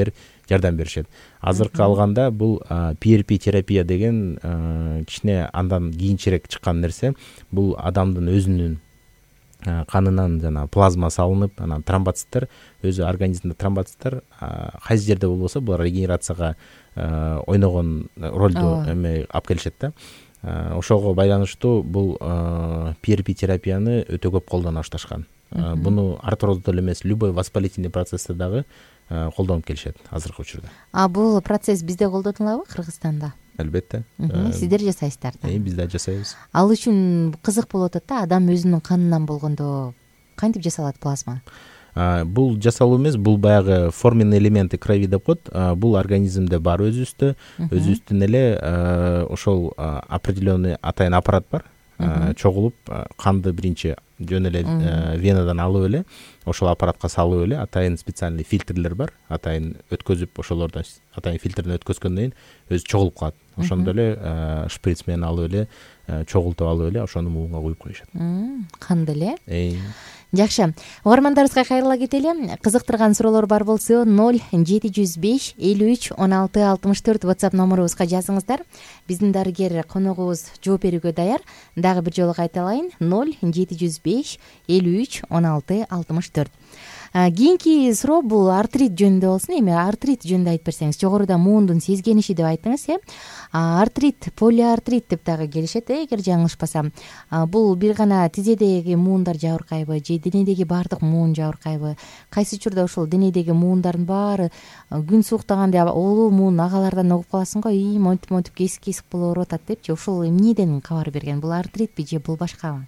[SPEAKER 3] жардам беришет. Азыркы алганда бул пи эр пи терапия деген кичине андан кийинчерээк чыккан нерсе. Бул адамдын өзүнүн канынан жана плазма салынып, анан тромбоциттер, өзү организмде тромбоциттер кайсы жерде болбосо булар регенерацияга ойногон ролду эме алып келишет да. Ошого байланыштуу бул пи эр пи терапияны өтө көп колдоно башташкан. Буну артроздо эле эмес, любой воспалительный процессте дагы колдонуп келишет азыркы учурда.
[SPEAKER 2] А бул процесс бизде колдонулабы, Кыргызстанда?
[SPEAKER 3] Албетте.
[SPEAKER 2] Сиздер жасайсыздар да?
[SPEAKER 3] Э, биз да жасайбыз.
[SPEAKER 2] Ал үчүн кызык болуп атат да, адам өзүнүн канынан болгондо кантип жасалат плазма?
[SPEAKER 3] Бул жасалуу эмес, бул баягы форменный элементы крови деп коет. Бул организмде бар өзүбүздө, өзүбүздүн эле ошол определенный атайын аппарат бар. Чогулуп канды биринчи жөн эле венадан алып эле, ошол аппаратка салып эле, атайын специальный фильтрлер бар, атайын өткөзүп, ошолордон атайын фильтрден өткөзгөндөн кийин өзү чогулуп калат. Ошондо эле шприц менен алып эле, чогултуп алып эле, ошону муунга куюп коюшат.
[SPEAKER 2] Канды эле. Жакшы. Угармандарыбызга кайрыла кетели. Кызыктырган суроолор бар болсо ноль жети жүз беш элүү үч он алты алтымыш төрт WhatsApp номерубузга жазыңыздар. Биздин дарыгер коногубуз жооп берүүгө даяр. Дагы бир жолу кайталайын. ноль жети жүз беш элүү үч он алты алтымыш төрт. Кийинки суроо бул артрит жөнүндө болсун. Эми артрит жөнүндө айтып берсеңиз. Жогоруда муундун сезгениши деп айттыңыз, э? Артрит, полиартрит деп дагы келишет, э, эгер жаңылышпасам. Бул бир гана тизедеги муундар жабыркайбы, же денедеги баардык муун жабыркайбы? Кайсы учурда ошол денедеги муундардын баары күн сууктаганда улуу муун агалардан угуп каласың го, и монтип монтип кесик-кесик болуп атат депчи. Ошол эмнеден кабар берген? Бул артритпи же бул башкабы?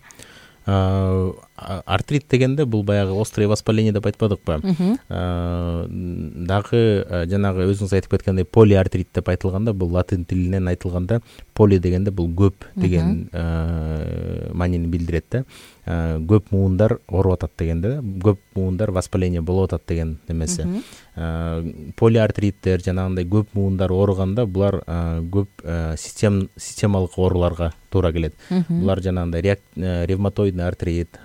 [SPEAKER 2] Артрит дегенде бул баягы острое воспаление деп айтпадыкпы? Дагы жанагы өзүңүз айтып кеткендей полиартрит деп айтылганда, бул латын тилинен айтылганда поли дегенде бул көп деген маанини билдирет да. Көп муундар ооруп атат дегенде, көп муундар воспаление болуп атат деген немеси. Полиартриттер жанагындай көп муундар ооруганда булар көп систем системалык ооруларга туура келет. Булар жанагындай ревматоидный артрит,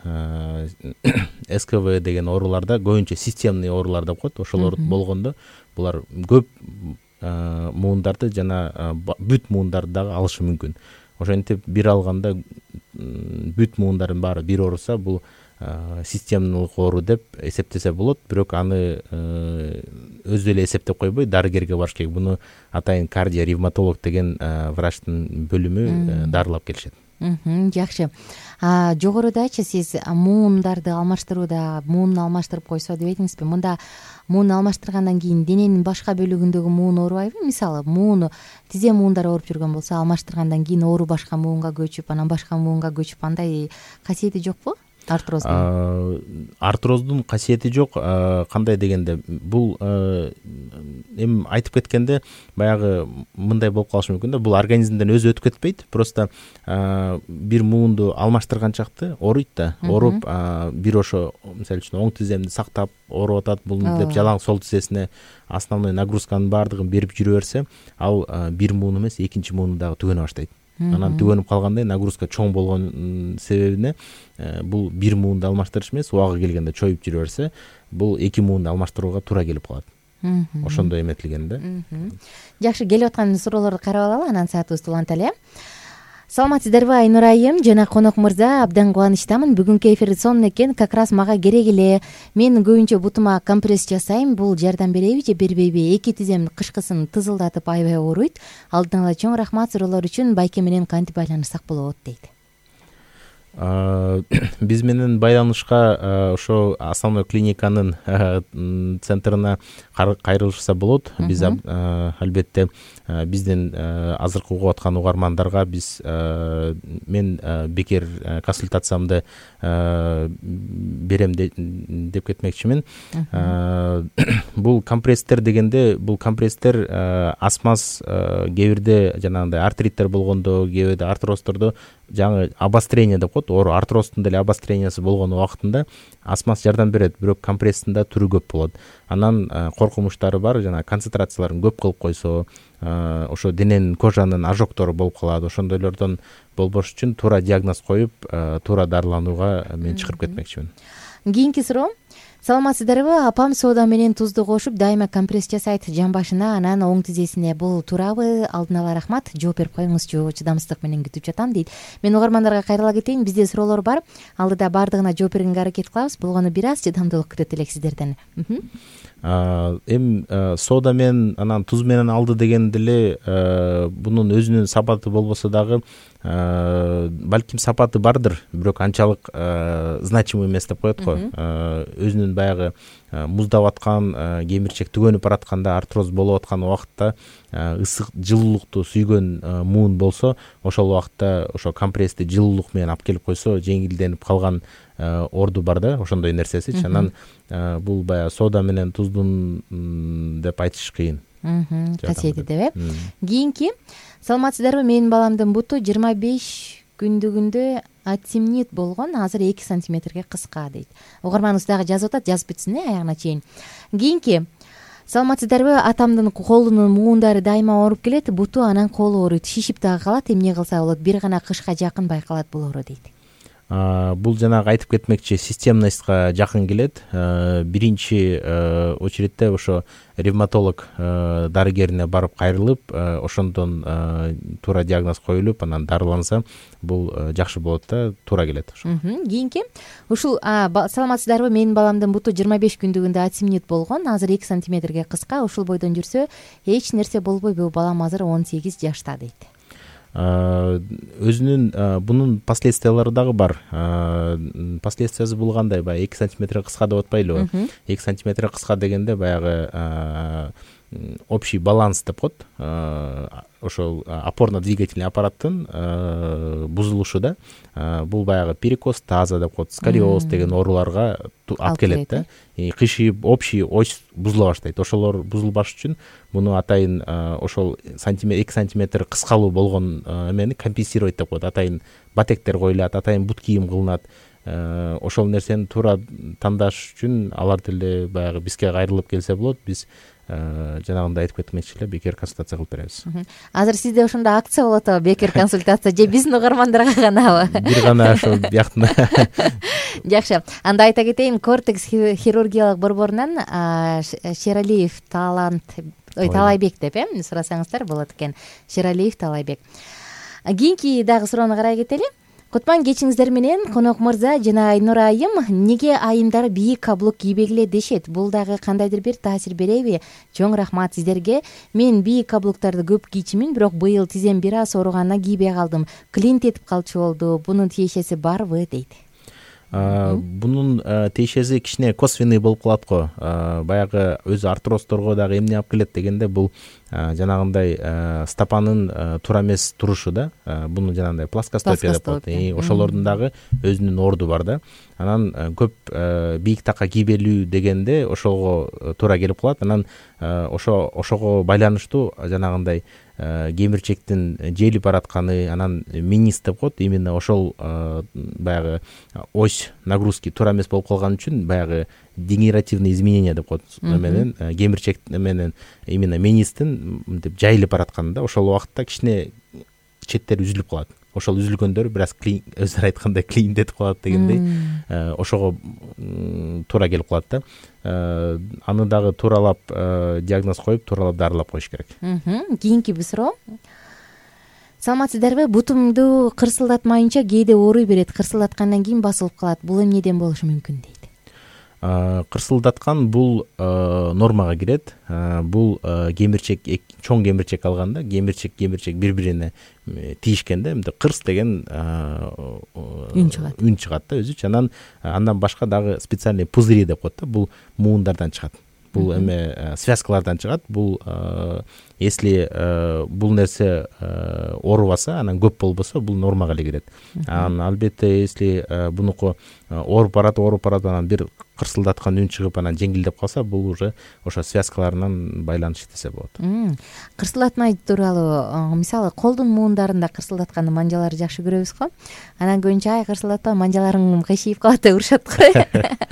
[SPEAKER 2] эс ка вэ деген ооруларда көбүнчө системный оорулар деп коет. Ошолор болгондо булар көп муундарды жана бүт муундарды дагы алышы мүмкүн. Ошентип бир алганда бүт муундардын баары бир ооруса, бул системалык оору деп эсептесе болот, бирок аны өзү эле эсептеп койбой, дарыгерге барыш керек. Буну атайын кардиоревматолог деген врачтын бөлүмү дарылап келишет. Жакшы. Жогорудачы сиз муундарды алмаштырууда муун алмаштырып койсо деп айтыңызбы? Мында муун алмаштыргандан кийин дененин башка бөлүгүндөгү муун оорубайбы? Мисалы, мууну тизе муундар ооруп жүргөн болсо, алмаштыргандан кийин оору башка муунга көчүп, анан башка муунга көчүп, андай касиети жокпу? Артроздун
[SPEAKER 3] артроздун касиети жок. Кандай дегенде, бул эми айтып кеткенде баягы мындай болуп калышы мүмкүн да. Бул организмден өзү өтүп кетпейт. Просто бир муунду алмаштырган чакты ооруйт да. Ооруп, бир ошо мисалы үчүн оң тиземди сактап ооруп атат, бул деп жалаң сол тизесине основной нагрузканын баардыгын берип жүрө берсе, ал бир муун эмес, экинчи мууну дагы түгөнө баштайт. Анан түгөнүп калгандай нагрузка чоң болгон себебине бул бир муунду алмаштырыш эмес, убагы келгенде чоюп жүрө берсе, бул эки муунду алмаштырууга туура келип калат. Ошондой эметилген да.
[SPEAKER 2] Жакшы, келип аткан суроолорду карап алалы, анан саатыбызды уланталы. Саламатсыздарбы Айнур айым жана конок мырза, абдан кубанычтамын. Бүгүнкү эфир сонун экен, как раз мага керек эле. Мен көбүнчө бутума компресс жасайм, бул жардам береби же бербейби? Эки тизем кышкысын тызылдатып аябай ооруйт. Алдын ала чоң рахмат суроолор үчүн. Байке менен кантип байланышсак болот дейт.
[SPEAKER 3] Биз менен байланышка ошо основной клиниканын центрына кайрылышса болот. Биз албетте биздин азыркы угуп аткан угармандарга биз мен бекер консультациямды берем деп кетмекчимин. Бул компресстер дегенде, бул компресстер астмаз кээ бирде жанагындай артриттер болгондо, кээ бирде артрозтордо жаңы обострение деп коет, оору артроздун деле обострениясы болгон убактында астмаз жардам берет, бирок компресстин да түрү көп болот. Анан коркунучтары бар, жана концентрацияларын көп кылып койсо, ошо дененин кожанын ожогтору болуп калат. Ошондойлордон болбош үчүн туура диагноз коюп, туура дарыланууга мен чакырып кетмекчимин.
[SPEAKER 2] Кийинки суроо. саламатсыздарбы? Апам соода менен тузду кошуп дайыма компресс жасайт жан башына, анан оң тизесине. Бул туурабы? Алдын ала рахмат. Жооп берип коюңузчу, чыдамсыздык менен күтүп жатам дейт. Мен угармандарга кайрыла кетейин. Бизде суроолор бар. Алдыда баардыгына жооп бергенге аракет кылабыз. Болгону бир аз чыдамдуулук күтөт элек сиздерден.
[SPEAKER 3] Эми соода менен анан туз менен алды деген деле бунун өзүнүн сапаты болбосо дагы балким сапаты бардыр, бирок анчалык значимый эмес деп коет го. Өзүнүн баягы муздап аткан, кемирчек түгөнүп баратканда, артроз болуп аткан убакытта ысык жылуулукту сүйгөн муун болсо, ошол убакытта ошо компрессти жылуулук менен алып келип койсо, жеңилденип калган орду бар да, ошондой нерсесичи. Анан бул баягы соода менен туздун деп айтыш кыйын.
[SPEAKER 2] Касиети деп э. Кийинки, саламатсыздарбы? Менин баламдын буту жыйырма беш күндүгүндө атимнит болгон, азыр эки сантиметрге кыска дейт. Угарманыбыз дагы жазып атат, жазып бүтсүн э, аягына чейин. Кийинки, саламатсыздарбы? Атамдын колунун муундары дайыма ооруп келет, буту анан колу ооруйт, шишип дагы калат. Эмне кылса болот? Бир гана кышка жакын байкалат бул оору дейт.
[SPEAKER 3] Бул жанагы айтып кетмекчи системностька жакын келет. Биринчи очередте ошо ревматолог дарыгерине барып кайрылып, ошондон туура диагноз коюлуп, анан дарыланса, бул жакшы болот да, туура келет.
[SPEAKER 2] Кийинки, ушул саламатсыздарбы? Менин баламдын буту жыйырма беш күндүгүндө атимнит болгон, азыр эки сантиметрге кыска, ушул бойдон жүрсө эч нерсе болбойбу? Балам азыр он сегиз жашта дейт.
[SPEAKER 3] Өзүнүн бунун последствиялары дагы бар. Последствиясы бул кандай? Баягы эки сантиметр кыска деп атпайлыбы? эки сантиметр кыска дегенде баягы общий баланс деп коет. Ошол опорно-двигательный аппараттын бузулушу да. Бул баягы перекос таза деп коет, сколиоз деген ооруларга алып келет да. Кышыйып, общий ось бузула баштайт. Ошолор бузулбаш үчүн муну атайын ошол эки сантиметр кыскалуу болгон эмени компенсировать деп коет. Атайын батектер коюлат, атайын бут кийим кылынат. Ошол нерсени туура тандаш үчүн алар деле баягы бизге кайрылып келсе болот. Биз жанагындай айтып кетмекчи эле, бекер консультация кылып беребиз.
[SPEAKER 2] Азыр сизде ошондо акция болот атабы, бекер консультация, же биздин угармандарга ганабы?
[SPEAKER 3] Бир гана ошо бияктын.
[SPEAKER 2] Жакшы. Анда айта кетейин, Кортекс хирургиялык борборунан Шералиев Талант, ой, Талайбек деп э, сурасаңыздар болот экен. Шералиев Талайбек. Кийинки дагы суроону карай кетели. Кутман кечиңиздер менен, Конок мырза жана Айнур айым. Неге айымдар бийик каблук кийбегиле дешет? Бул дагы кандайдыр бир таасир береби? Чоң рахмат сиздерге. Мен бийик каблуктарды көп кийчимин, бирок быйыл тизем бир аз ооруганына кийбей калдым. Клинт этип калчу болду. Бунун тиешеси барбы дейт.
[SPEAKER 3] Бунун тиешеси кичине косвенный болуп калат го. Баягы өзү артрозторго дагы эмне алып келет дегенде, бул жанагындай стопанын туура эмес турушу да. Буну жанагындай плоскостопия деп коет. Ошолордун дагы өзүнүн орду бар да. Анан көп бийик така кийбелүү дегенде ошого туура келип калат. Анан ошо ошого байланыштуу жанагындай кемирчектин желип баратканы, анан минис деп коет. Именно ошол баягы ось нагрузки туура эмес болуп калган үчүн баягы дегенеративный изменение деп коет. Менен кемирчек менен именно министин мынтип жайылып баратканы да. Ошол убакытта кичине четтери үзүлүп калат. Ошол үзүлгөндөр бир аз өздөрү айткандай клин этип калат дегендей, ошого туура келип калат да. Аны дагы тууралап диагноз коюп, тууралап дарылап коюш керек.
[SPEAKER 2] Кийинки бир суроо. Саламатсыздарбы? Бутумду кырсылдатмайынча кээде ооруй берет. Кырсылдаткандан кийин басылып калат. Бул эмнеден болушу мүмкүн дейт?
[SPEAKER 3] Кырсылдаткан бул нормага кирет. Бул кемирчек, чоң кемирчек алганда, кемирчек кемирчек бири-бирине тийишкенде мынтип кырс деген
[SPEAKER 2] үн чыгат.
[SPEAKER 3] Үн чыгат да өзүчө. Анан андан башка дагы специальный пузыри деп коет да. Бул муундардан чыгат. Бул эме связкалардан чыгат. Бул если бул нерсе оорубаса, анан көп болбосо, бул нормага эле кирет. Анан албетте если бунуку ооруп барат, ооруп барат, анан бир кырсылдаткан үн чыгып, анан жеңилдеп калса, бул уже ошо связкаларынан байланыш десе болот.
[SPEAKER 2] Кырсылдатмай тууралуу, мисалы, колдун муундарында кырсылдатканды манжалары жакшы көрөбүз го. Анан көбүнчө ай кырсылдатпа, манжаларың кыйшыйып калат деп урушат го.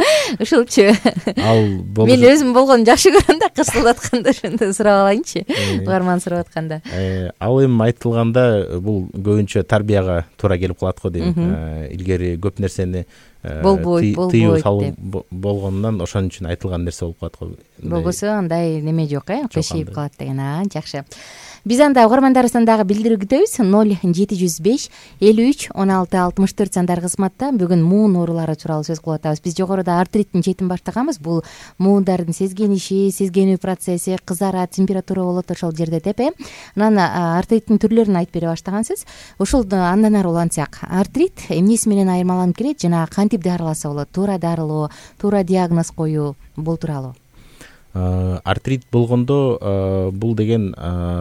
[SPEAKER 2] Ушулчу. Ал болуп мен өзүм болгону жакшы көрөм да, кырсылдатканды ошондо сурап алайынчы. угарман сурап атканда.
[SPEAKER 3] Ал эми айтылганда бул көбүнчө тарбияга туура келип калат го дейм. Илгери көп нерсени
[SPEAKER 2] болбойт болбойт деп
[SPEAKER 3] болгондон ошон үчүн айтылган нерсе болуп калат го.
[SPEAKER 2] Болбосо андай неме жок э, кышыйып калат деген. А, жакшы. Биз анда угармандарыбыздан дагы билдирүү күтөбүз. ноль жети жүз беш элүү үч он алты алтымыш төрт сандары кызматта бүгүн муун оорулары тууралуу сөз кылып атабыз. Биз жогоруда артриттин четин баштаганбыз. Бул муундардын сезгениши, сезгенүү процесси, кызарат, температура болот ошол жерде деп э. Анан артриттин түрлөрүн айтып бере баштагансыз. Ошол андан ары улантсак, артрит эмнеси менен айырмаланып келет жана кантип дарыласа болот? Туура дарылоо, туура диагноз коюу, бул тууралуу.
[SPEAKER 3] Артрит болгондо бул деген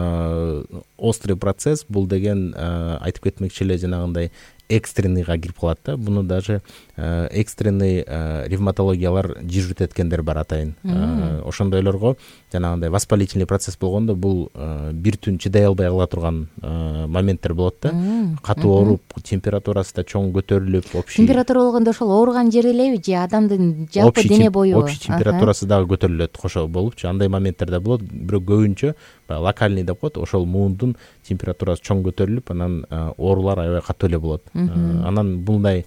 [SPEAKER 3] острый процесс, бул деген айтып кетмекчи эле жанагындай экстренныйга кирип калат да. Буну даже экстренный ревматологиялар жүрүтөт экендер бар атайын. Ошондойлорго жанагындай воспалительный процесс болгондо бул бир түн чыдай албай кала турган моменттер болот да. Катуу ооруп, температурасы да чоң көтөрүлүп, общий
[SPEAKER 2] температура болгондо ошол ооруган жери элеби же адамдын жалпы дене бою
[SPEAKER 3] общий температурасы дагы көтөрүлөт кошо болупчу. Андай моменттер да болот, бирок көбүнчө локальный деп коет, ошол муундун температурасы чоң көтөрүлүп, анан оорулар аябай катуу эле болот. Анан булдай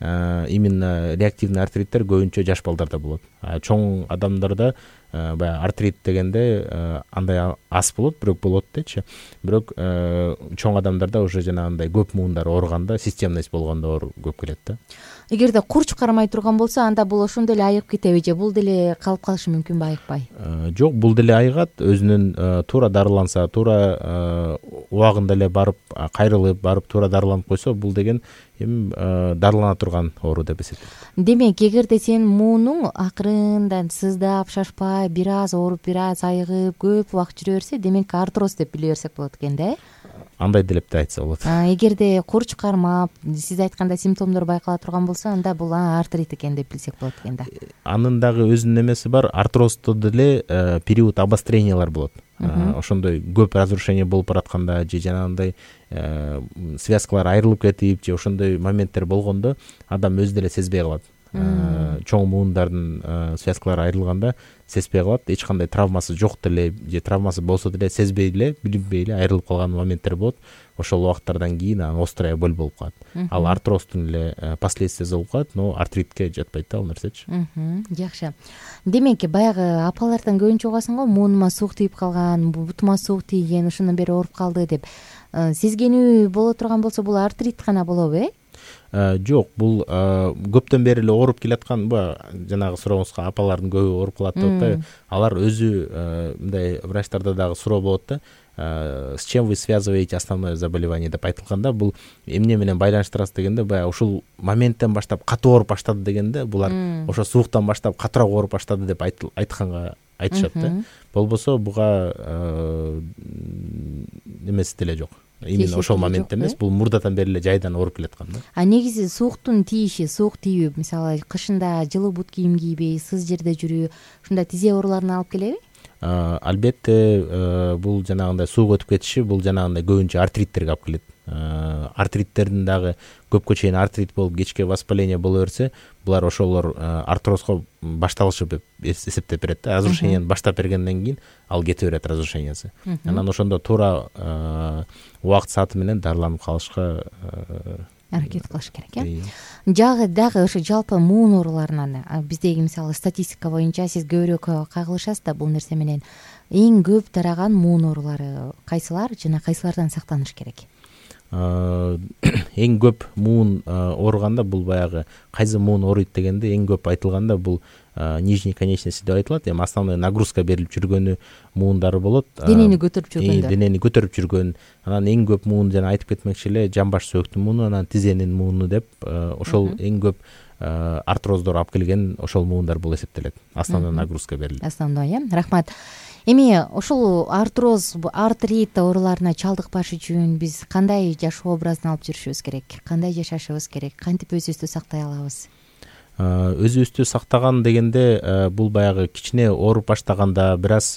[SPEAKER 3] именно реактивный артриттер көбүнчө жаш балдарда болот. Чоң адамдарда баягы артрит дегенде андай аз болот, бирок болот дечи. Бирок чоң адамдарда уже жанагындай көп муундар ооруганда, системность болгондо оор көп келет да.
[SPEAKER 2] Эгерде курч кармай турган болсо, анда бул ошондой эле айыгып кетеби же бул деле калып калышы мүмкүнбү, айыкпай?
[SPEAKER 3] Жок, бул деле айыгат. Өзүнүн туура дарыланса, туура убагында эле барып, кайрылып барып туура дарыланып койсо, бул деген эми дарылана турган оору деп эсептелет.
[SPEAKER 2] Демек, эгерде сен муунуң акырындан сыздап, шашпай, бир аз ооруп, бир аз айыгып, көп убакыт жүрө берсе, демек артроз деп биле берсек болот экен да, э?
[SPEAKER 3] Андай делеп да айтса болот.
[SPEAKER 2] Эгерде курч кармап, сиз айткандай симптомдор байкала турган болсо, анда бул артрит экен деп билсек болот экен да.
[SPEAKER 3] Анын дагы өзүнүн эмеси бар. Артроздо деле период обострениялар болот. Ошондой көп разрушение болуп баратканда же жанагындай связкалар айрылып кетип же ошондой моменттер болгондо адам өзү деле сезбей калат. Чоң муундардын связкалары айрылганда сезбей калат. Эч кандай травмасы жок деле же травмасы болсо деле сезбей эле, билинбей эле айрылып калган моменттер болот. Ошол убакыттардан кийин анан острая боль болуп калат. Ал артроздун эле последствиясы болуп калат, но артритке жатпайт да ал нерсечи.
[SPEAKER 2] Жакшы. Демек, баягы апалардан көбүнчө угасың го, муунума суук тийип калган, бутума суук тийген, ошондон бери ооруп калды деп. Сезгенүү боло турган болсо, бул артрит гана болобу, э?
[SPEAKER 3] Жок, бул көптөн бери эле ооруп келаткан, жанагы сурообузга апалардын көбү ооруп калат деп атпайбы? Алар өзү мындай врачтарда дагы суроо болот да. С чем вы связываете основное заболевание деп айтылганда, бул эмне менен байланыштырасыз дегенде, баягы ушул моменттен баштап катуу ооруп баштады дегенде, булар ошо сууктан баштап катуураак ооруп баштады деп айтканга айтышат да. Болбосо буга эмеси деле жок. Именно ошол моментте эмес, бул мурдадан бери эле жайдан ооруп келаткан да.
[SPEAKER 2] А негизи сууктун тийиши, суук тийүү, мисалы кышында жылы бут кийим кийбей, сыз жерде жүрүү, ушундай тизе ооруларына алып келеби?
[SPEAKER 3] Албетте, бул жанагындай суук өтүп кетиши, бул жанагындай көбүнчө артриттерге алып келет. Артриттердин дагы көпкө чейин артрит болуп, кечке воспаление боло берсе, булар ошолор артрозго башталышы деп эсептеп берет да. Разрушениени баштап бергенден кийин ал кете берет разрушениясы. Анан ошондо туура убакыт сааты менен дарыланып калышка
[SPEAKER 2] аракет кылыш керек, э? Жагы дагы ошо жалпы муун ооруларынан биздеги мисалы статистика боюнча сиз көбүрөөк кагылышасыз да бул нерсе менен. Эң көп тараган муун оорулары кайсылар жана кайсылардан сактаныш керек?
[SPEAKER 3] Эң көп муун ооруганда бул баягы кайсы муун ооруйт дегенде эң көп айтылганда бул нижний конечности деп айтылат. Эми основной нагрузка берилип жүргөнү муундары болот.
[SPEAKER 2] Денени көтөрүп жүргөндө.
[SPEAKER 3] Денени көтөрүп жүргөн. Анан эң көп муун жана айтып кетмекчи эле жамбаш сөөктүн мууну, анан тизенин мууну деп ошол эң көп артроздор алып келген ошол муундар бул эсептелет. Основной нагрузка берилет.
[SPEAKER 2] Основной, э? Рахмат. Эми ошол артроз, артрит ооруларына чалдыкпаш үчүн биз кандай жашоо образын алып жүрүшүбүз керек? Кандай жашашыбыз керек? Кантип өзүбүздү сактай алабыз?
[SPEAKER 3] Өзүбүздү сактаган дегенде бул баягы кичине ооруп баштаганда, бир аз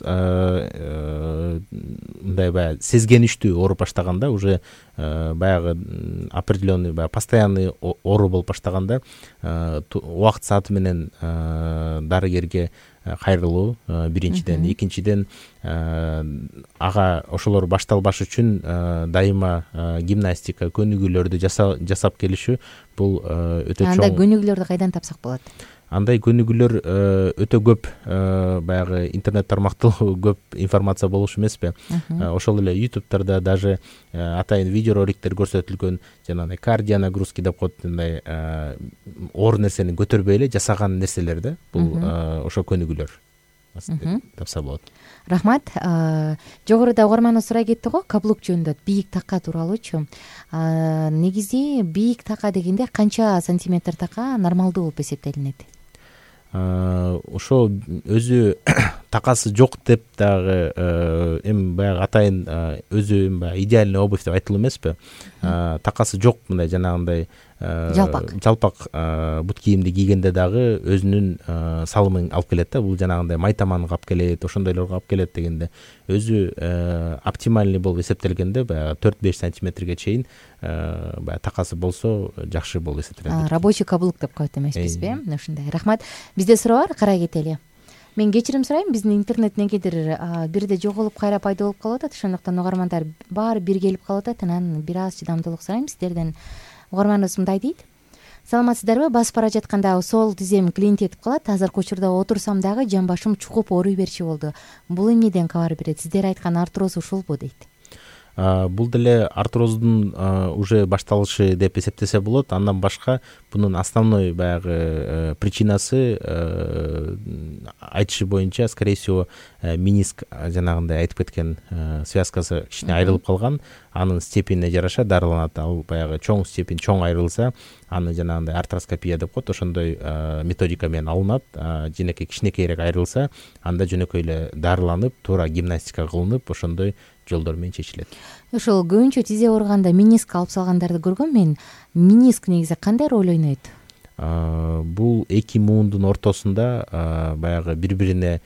[SPEAKER 3] мындай баягы сезгеништүү ооруп баштаганда уже баягы определенный баягы постоянный оору болуп баштаганда убакыт сааты менен дарыгерге кайрылуу биринчиден, экинчиден ага ошолор башталбаш үчүн дайыма гимнастика, көнүгүүлөрдү жасап келишүү бул өтө чоң.
[SPEAKER 2] Андай көнүгүүлөрдү кайдан тапсак болот?
[SPEAKER 3] Андай көнүгүүлөр өтө көп, баягы интернет тармакта көп информация болушу эмеспи. Ошол эле ютубтарда даже атайын видеороликтер көрсөтүлгөн, жанагындай кардио нагрузки деп коет, мындай оор нерсени көтөрбөй эле жасаган нерселер да. Бул ошо көнүгүүлөр тапса болот.
[SPEAKER 2] Рахмат. Жогоруда угарманыбыз сурай кетти го, каблук жөнүндө, бийик така тууралуучу. Негизи бийик така дегенде канча сантиметр така нормалдуу болуп эсептелинет?
[SPEAKER 3] Ошо өзү такасы жок деп дагы эми баягы атайын өзү баягы идеальный обувь деп айтылуу эмеспи. Такасы жок, мындай жанагындай жалпак жалпак бут кийимди кийгенде дагы өзүнүн салымын алып келет да. Бул жанагындай майтаманга алып келет, ошондойлорго алып келет дегенде өзү оптимальный болуп эсептелгенде баягы төрт-беш сантиметрге чейин баягы такасы болсо жакшы болуп эсептелет.
[SPEAKER 2] Рабочий каблук деп коет эмеспизби? Ушундай. Рахмат. Бизде суроо бар, карай кетели. Мен кечирим сурайм, биздин интернет негедир бирде жоголуп кайра пайда болуп калып атат. Ошондуктан угармандар баары бир келип калып атат. Анан бир аз чыдамдуулук сурайм сиздерден. Угарманыбыз мындай дейт: саламатсыздарбы? Басып бара жатканда сол тизем клинит этип калат. Азыркы учурда отурсам дагы жамбашым чукуп ооруй берчү болду. Бул эмнеден кабар берет? Сиздер айткан артроз ушулбу дейт.
[SPEAKER 3] Бул деле артроздун уже башталышы деп эсептесе болот. Андан башка бунун основной баягы причинасы айтышы боюнча, скорее всего, миниск жанагындай айтып кеткен связкасы кичине айрылып калган. Анын степенине жараша дарыланат. Ал баягы чоң степень чоң айрылса, аны жанагындай артроскопия деп коет. Ошондой методика менен алынат. Жинекей кичинекейирээк айрылса, анда жөнөкөй эле дарыланып, туура гимнастика кылынып, ошондой жолдор менен чечилет.
[SPEAKER 2] Ошол көбүнчө тизе ооруганда миниск алып салгандарды көргөм мен. Миниск негизи кандай роль ойнойт?
[SPEAKER 3] Бул эки муундун ортосунда баягы бири-бирине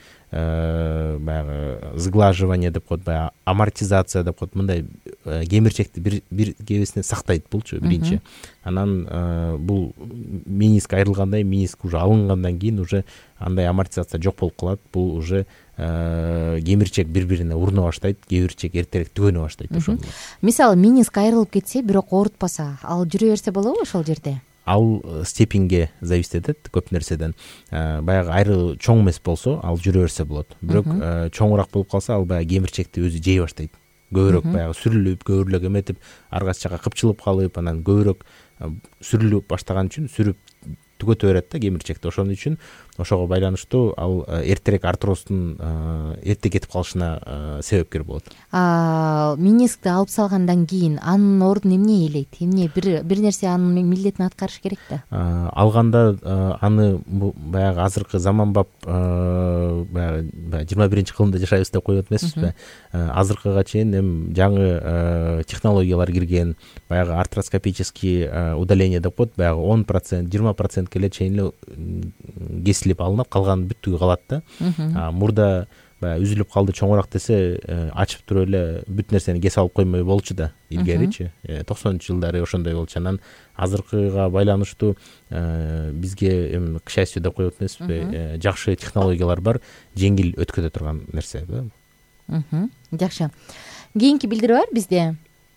[SPEAKER 3] баягы сглаживание деп коет, баягы амортизация деп коет. Мындай кемирчекти бир бир кебесине сактайт булчу биринчи. Анан бул миниск айрылгандай, миниск уже алынгандан кийин уже андай амортизация жок болуп калат. Бул уже кемирчек бири-бирине уруна баштайт, кемирчек эртерээк түгөнө баштайт ошондо.
[SPEAKER 2] Мисалы, миниск айрылып кетсе, бирок оорутпаса, ал жүрө берсе болобу ошол жерде?
[SPEAKER 3] Ал степенге зависит этет көп нерседен. Баягы айрылуу чоң эмес болсо, ал жүрө берсе болот. Бирок чоңураак болуп калса, ал баягы кемирчекти өзү жей баштайт. Көбүрөөк баягы сүрүлүп, көбүрөөк эметип, аргасы жака кыпчылып калып, анан көбүрөөк сүрүлүп баштаган үчүн сүрүп түгөтө берет да кемирчекти. Ошон үчүн ошого байланыштуу ал эртерээк артроздун эрте кетип калышына себепкер болот.
[SPEAKER 2] Минискти алып салгандан кийин анын ордун эмне ээлейт? Эмне бир бир нерсе анын милдетин аткарыш керек да?
[SPEAKER 3] Алганда аны баягы азыркы заманбап баягы жыйырма биринчи кылымда жашайбыз деп коет эмеспизби? Азыркыга чейин эми жаңы технологиялар кирген, баягы артроскопический удаление деп коет, баягы он процент, жыйырма процент келе чейин кесилип алынат, калган бүттүгү калат да. Мурда баягы үзүлүп калды, чоңураак десе ачып туруп эле бүт нерсени кесип алып коймой болчу да илгеричи. токсонунчу жылдары ошондой болчу. Анан азыркыга байланыштуу бизге эми к счастью деп коет эмеспи, жакшы технологиялар бар, жеңил өткөтө турган нерсе да.
[SPEAKER 2] Жакшы. Кийинки билдирүү бар бизде.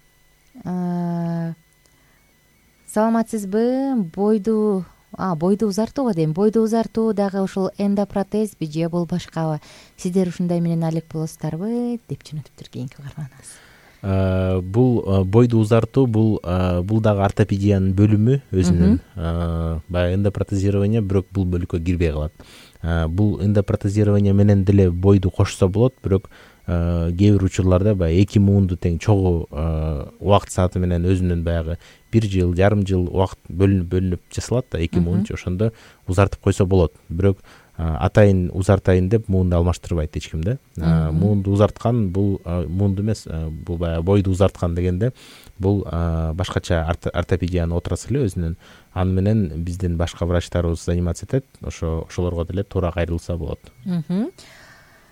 [SPEAKER 2] Саламатсызбы? Бойду А, бойду узартууга дейм. Бойду узартуу дагы ошол эндопротезби же бул башкабы? Сиздер ушундай менен алек болосуздарбы? Деп жөнөтүптүр кийинки угарманыбыз.
[SPEAKER 3] Бул бойду узартуу, бул бул дагы ортопедиянын бөлүмү өзүнүн. Баягы эндопротезирование, бирок бул бөлүккө кирбей калат. Бул эндопротезирование менен деле бойду кошсо болот, бирок кээ бир учурларда баягы эки муунду тең чогуу убакыт сааты менен өзүнүн баягы бир жыл, жарым жыл убакыт бөлүнүп бөлүнүп жасалат да, эки муунчу. Ошондо узартып койсо болот. Бирок атайын узартайын деп муунду алмаштырбайт эч ким да. Муунду узарткан бул муунду эмес, бул баягы бойду узарткан дегенде бул башкача ортопедиянын отраслы өзүнүн. Аны менен биздин башка врачтарыбыз заниматься этет. Ошо ошолорго деле туура кайрылса болот.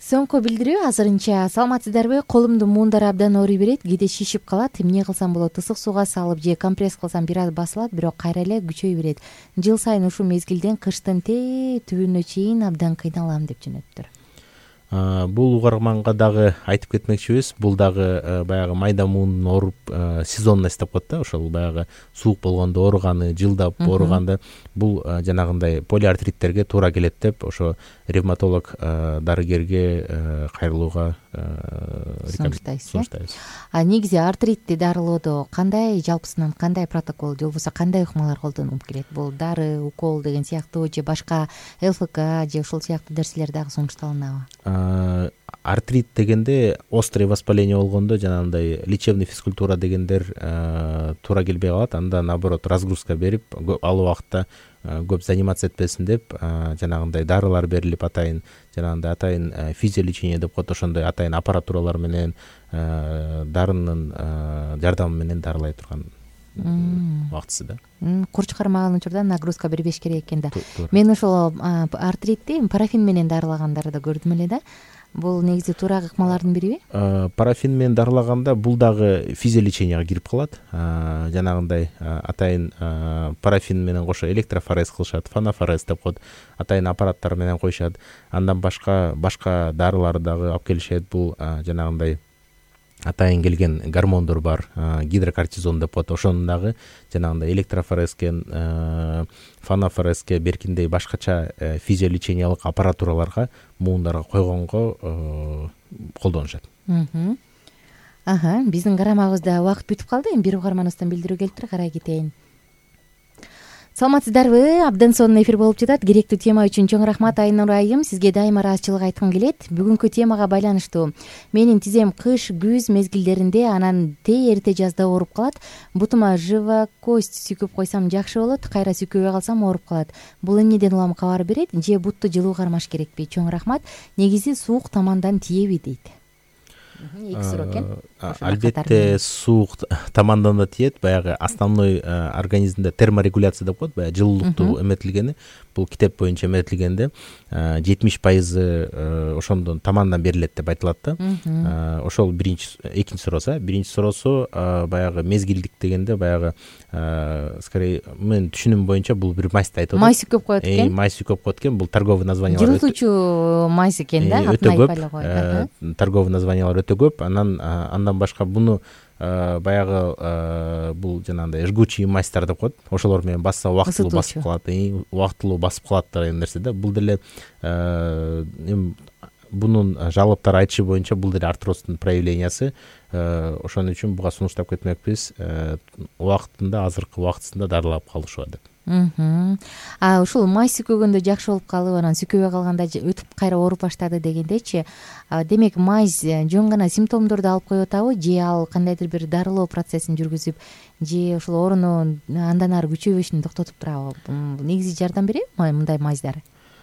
[SPEAKER 2] Соңку билдирүү азырынча саламатсыздарбы? Колумдун муундар абдан ооруй берет, кээде шишип калат. Эмне кылсам болот? Ысык сууга салып же компресс кылсам бир аз басылат, бирок кайра эле күчөй берет. Жыл сайын ушул мезгилден кыштын тээ түбүнө чейин абдан кыйналам деп жөнөттүр.
[SPEAKER 3] Бул угарманга дагы айтып кетмекчибиз. Бул дагы баягы майда муун ооруп сезонность деп коет да. Ошол баягы суук болгондо ооруганы, жылдап ооруганды бул жанагындай полиартриттерге туура келет деп ошо ревматолог дарыгерге кайрылууга сунуштайбыз.
[SPEAKER 2] А негизи артритти дарылоодо кандай жалпысынан кандай протокол же болбосо кандай ыкмалар колдонуп келет? Бул дары, укол деген сыяктуу же башка ЛФК же ушул сыяктуу нерселер дагы сунушталынабы?
[SPEAKER 3] Артрит дегенде острый воспаление болгондо жанагындай лечебный физкультура дегендер туура келбей калат. Анда наоборот разгрузка берип, ал убакытта көп заниматься этпесин деп жанагындай дарылар берилип, атайын жанагындай атайын физиолечение деп коет, ошондой атайын аппаратуралар менен дарынын жардамы менен дарылай турган убактысы да.
[SPEAKER 2] Курч кармаган учурда нагрузка бербеш керек экен да. Мен ошол артритти парафин менен дарылагандарды көрдүм эле да. Бул негизи туура ыкмалардын бириби?
[SPEAKER 3] Парафин менен дарылаганда бул дагы физиолеченияга кирип калат. Жанагындай атайын парафин менен кошо электрофорез кылышат, фанофорез деп коет, атайын аппараттар менен коюшат. Андан башка башка дарыларды дагы алып келишет. Бул жанагындай атайын келген гормондор бар, гидрокортизон деп коет. Ошону дагы жанагындай электрофорезге, фанофорезге беркиндей башкача физиолечениялык аппаратураларга, муундарга койгонго колдонушат.
[SPEAKER 2] Ага, биздин карамагыбызда убакыт бүтүп калды. Эми бир угарманыбыздан билдирүү келиптир, карай кетейин. Саламатсыздарбы? Абдан сонун эфир болуп жатат. Керектүү тема үчүн чоң рахмат Айнур айым. Сизге дайыма ыраазычылык айткым келет. Бүгүнкү темага байланыштуу. Менин тизем кыш, күз мезгилдеринде, анан тээ эрте жазда ооруп калат. Бутума живокость сүйкүп койсам жакшы болот, кайра сүйкөбөй калсам ооруп калат. Бул эмнеден улам кабар берет? Же бутту жылуу кармаш керекпи? Чоң рахмат. Негизи суук тамандан тиеби дейт. Эки суроо экен.
[SPEAKER 3] Албетте суук тамандан да тиет. Баягы основной организмде терморегуляция деп коет, баягы жылуулукту эметилгени. Бул китеп боюнча эметилгенде жетимиш пайызы ошондон тамандан берилет деп айтылат да. Ошол биринчи, экинчи суроосу. Биринчи суроосу баягы мезгилдик дегенде баягы скорее мен түшүнүм боюнча бул бир майсты айтып атат.
[SPEAKER 2] Май сүйкөп коет экен.
[SPEAKER 3] Май сүйкөп коет экен. Бул торговый названиялар
[SPEAKER 2] жылытуучу майс экен да,
[SPEAKER 3] атын айтпай эле коет. Торговый названиялар өтө көп. Анан андан башка буну баягы бул жанагындай жгучий майстар деп коет. Ошолор менен басса убактылуу басып калат, убактылуу басып калат деген нерсе да. Бул деле эми бунун жалоптар айтышы боюнча бул деле артроздун проявлениясы. Ошон үчүн буга сунуштап кетмекпиз. Убактында, азыркы убактысында дарылап калышуга деп. А ушул май сүйкөгөндө жакшы болуп калып, анан сүйкөбөй калганда өтүп кайра ооруп баштады дегендечи, демек май жөн гана симптомдорду алып коюп атабы, же ал кандайдыр бир дарылоо процессин жүргүзүп, же ушул ооруну андан ары күчөбөшүн токтотуп турабы? Негизи жардам береби мындай майздар?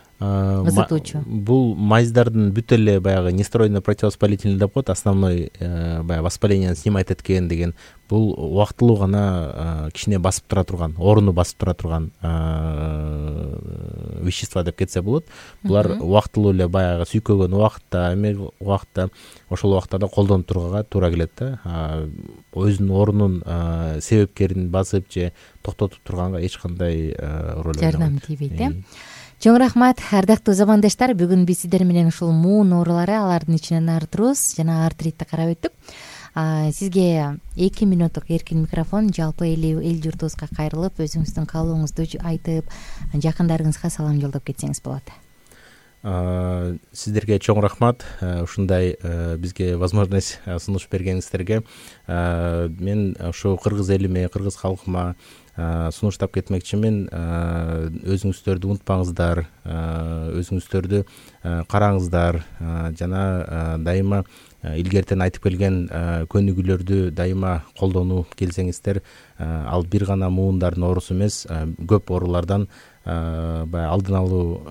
[SPEAKER 3] Бул майздардын бүт эле баягы нестероидный противовоспалительный деп коет, основной баягы воспалениени снимать эткен деген. Бул убактылуу гана кичине басып тура турган, ооруну басып тура турган вещества деп кетсе болот. Булар убактылуу эле баягы сүйкөгөн убакытта, эме убакытта, ошол убактарда колдонуп турганга туура келет да. Өзүнүн оорунун себепкерин басып же токтотуп турганга эч кандай роль
[SPEAKER 2] жардам тийбейт э. Чоң рахмат, ардактуу замандаштар. Бүгүн биз сиздер менен ушул муун оорулары, алардын ичинен артроз жана артритти карап өттүк. Сизге эки минуттук эркин микрофон, жалпы эл журтубузга кайрылып, өзүңүздүн каалооңузду айтып, жакындарыңызга салам жолдоп кетсеңиз болот.
[SPEAKER 3] Сиздерге чоң рахмат, ушундай бизге возможность сунуш бергениңиздерге. Мен ушу кыргыз элиме, кыргыз халкыма сунуштап кетмекчимин. Өзүңүздөрдү унутпаңыздар, өзүңүздөрдү караңыздар, жана дайыма илгертен айтып келген көнүгүүлөрдү дайыма колдонуп келсеңиздер, ал бир гана муундардын оорусу эмес, көп оорулардан баягы алдын алуу,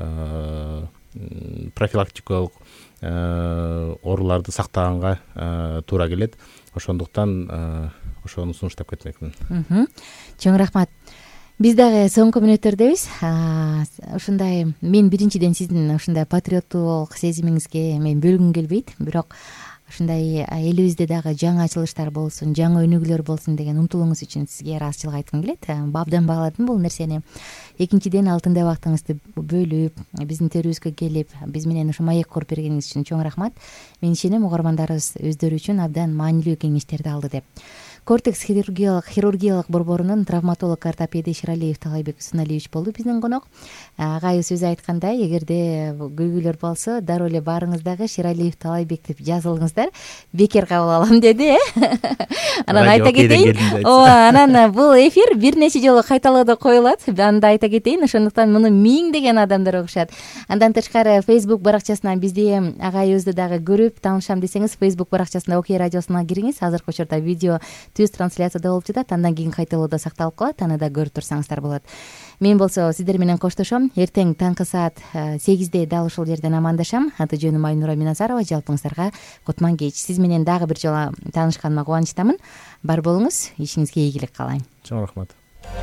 [SPEAKER 3] профилактикалык ооруларды сактаганга туура келет. Ошондуктан ошону сунуштап кетмекмин.
[SPEAKER 2] Чоң рахмат. Биз дагы соңку мүнөттөрдөбүз. Ушундай мен биринчиден сиздин ушундай патриоттуулук сезимиңизге мен бөлгүм келбейт, бирок ушундай элибизде дагы жаңы ачылыштар болсун, жаңы өнүгүүлөр болсун деген умтулууңуз үчүн сизге ыраазычылык айткым келет. Абдан бааладым бул нерсени. Экинчиден алтындай убактыңызды бөлүп, биздин төрүбүзгө келип, биз менен ушу маек куруп бергениңиз үчүн чоң рахмат. Мен ишенем угармандарыбыз өздөрү үчүн абдан маанилүү кеңештерди алды деп. Кортекс хирургиялык хирургиялык борборунун травматолог ортопеди Ширалиев Талайбек Усуналиевич болду биздин конок. Агайыбыз өзү айткандай, эгерде көйгүйлөр болсо, дароо эле барыңыздагы Ширалиев Талайбек деп жазылыңыздар. Бекер кабыл алам деди, э. Анан айта кетейин. Ооба, анан бул эфир бир нече жолу кайталоодо коюлат. Анда айта кетейин, ошондуктан муну миңдеген адамдар угушат. Андан тышкары Facebook баракчасынан бизди агайыбызды дагы көрүп таанышам десеңиз, Facebook баракчасында Окей радиосуна кириңиз. Азыркы учурда видео түз трансляцияда болуп жатат, андан кийин кайталоодо сакталып калат, аны да көрүп турсаңыздар болот. Мен болсо сиздер менен коштошом. Эртең таңкы саат сегизде дал ушул жерден амандашам. Аты жөнүм Айнура Миназарова. Жалпыңыздарга кутман кеч. Сиз менен дагы бир жолу таанышканыма кубанычтамын. Бар болуңуз, ишиңизге ийгилик каалайм.
[SPEAKER 3] Чоң рахмат.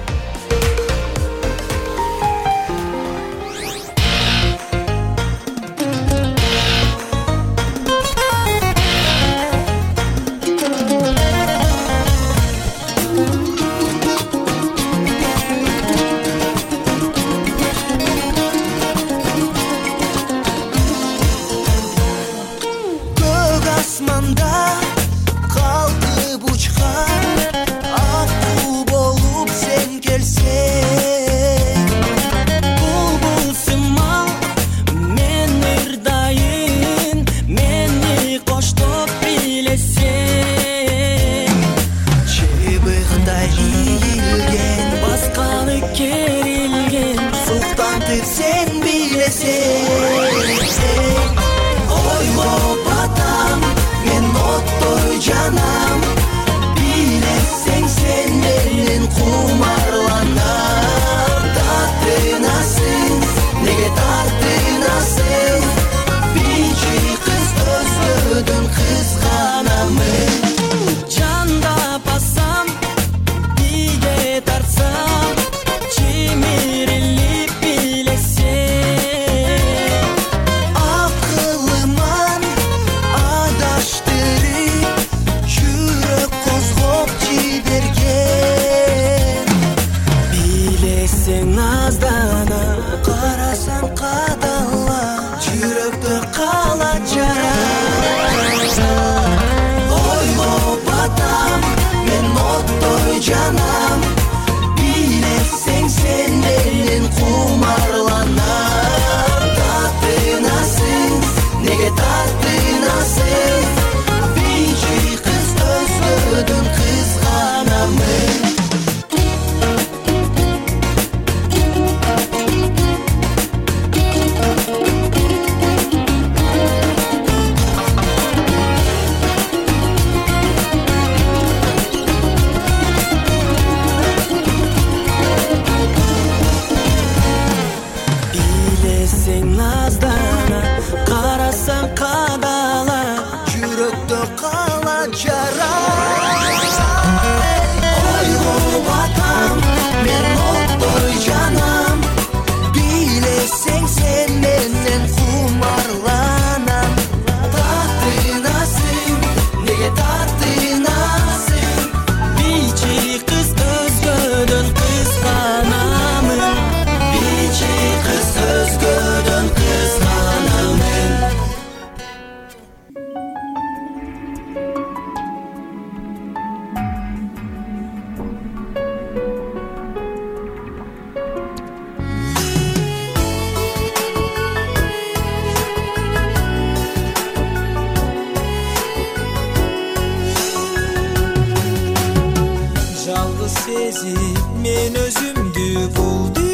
[SPEAKER 4] Sen bilesin, oylo batam, men ottoy canam. Bilesin sen menin kumarlanam. Tattınasın, nege tattınasın. Bici kız özgödün kızganamın. Canda basam, dige tarsam, çimirilli. Canım, bilesen sen benim kumarlanam. Tattınasın, nege tattınasın. Bici kız özgödün kızganamın. Sezip men özümdü buldum.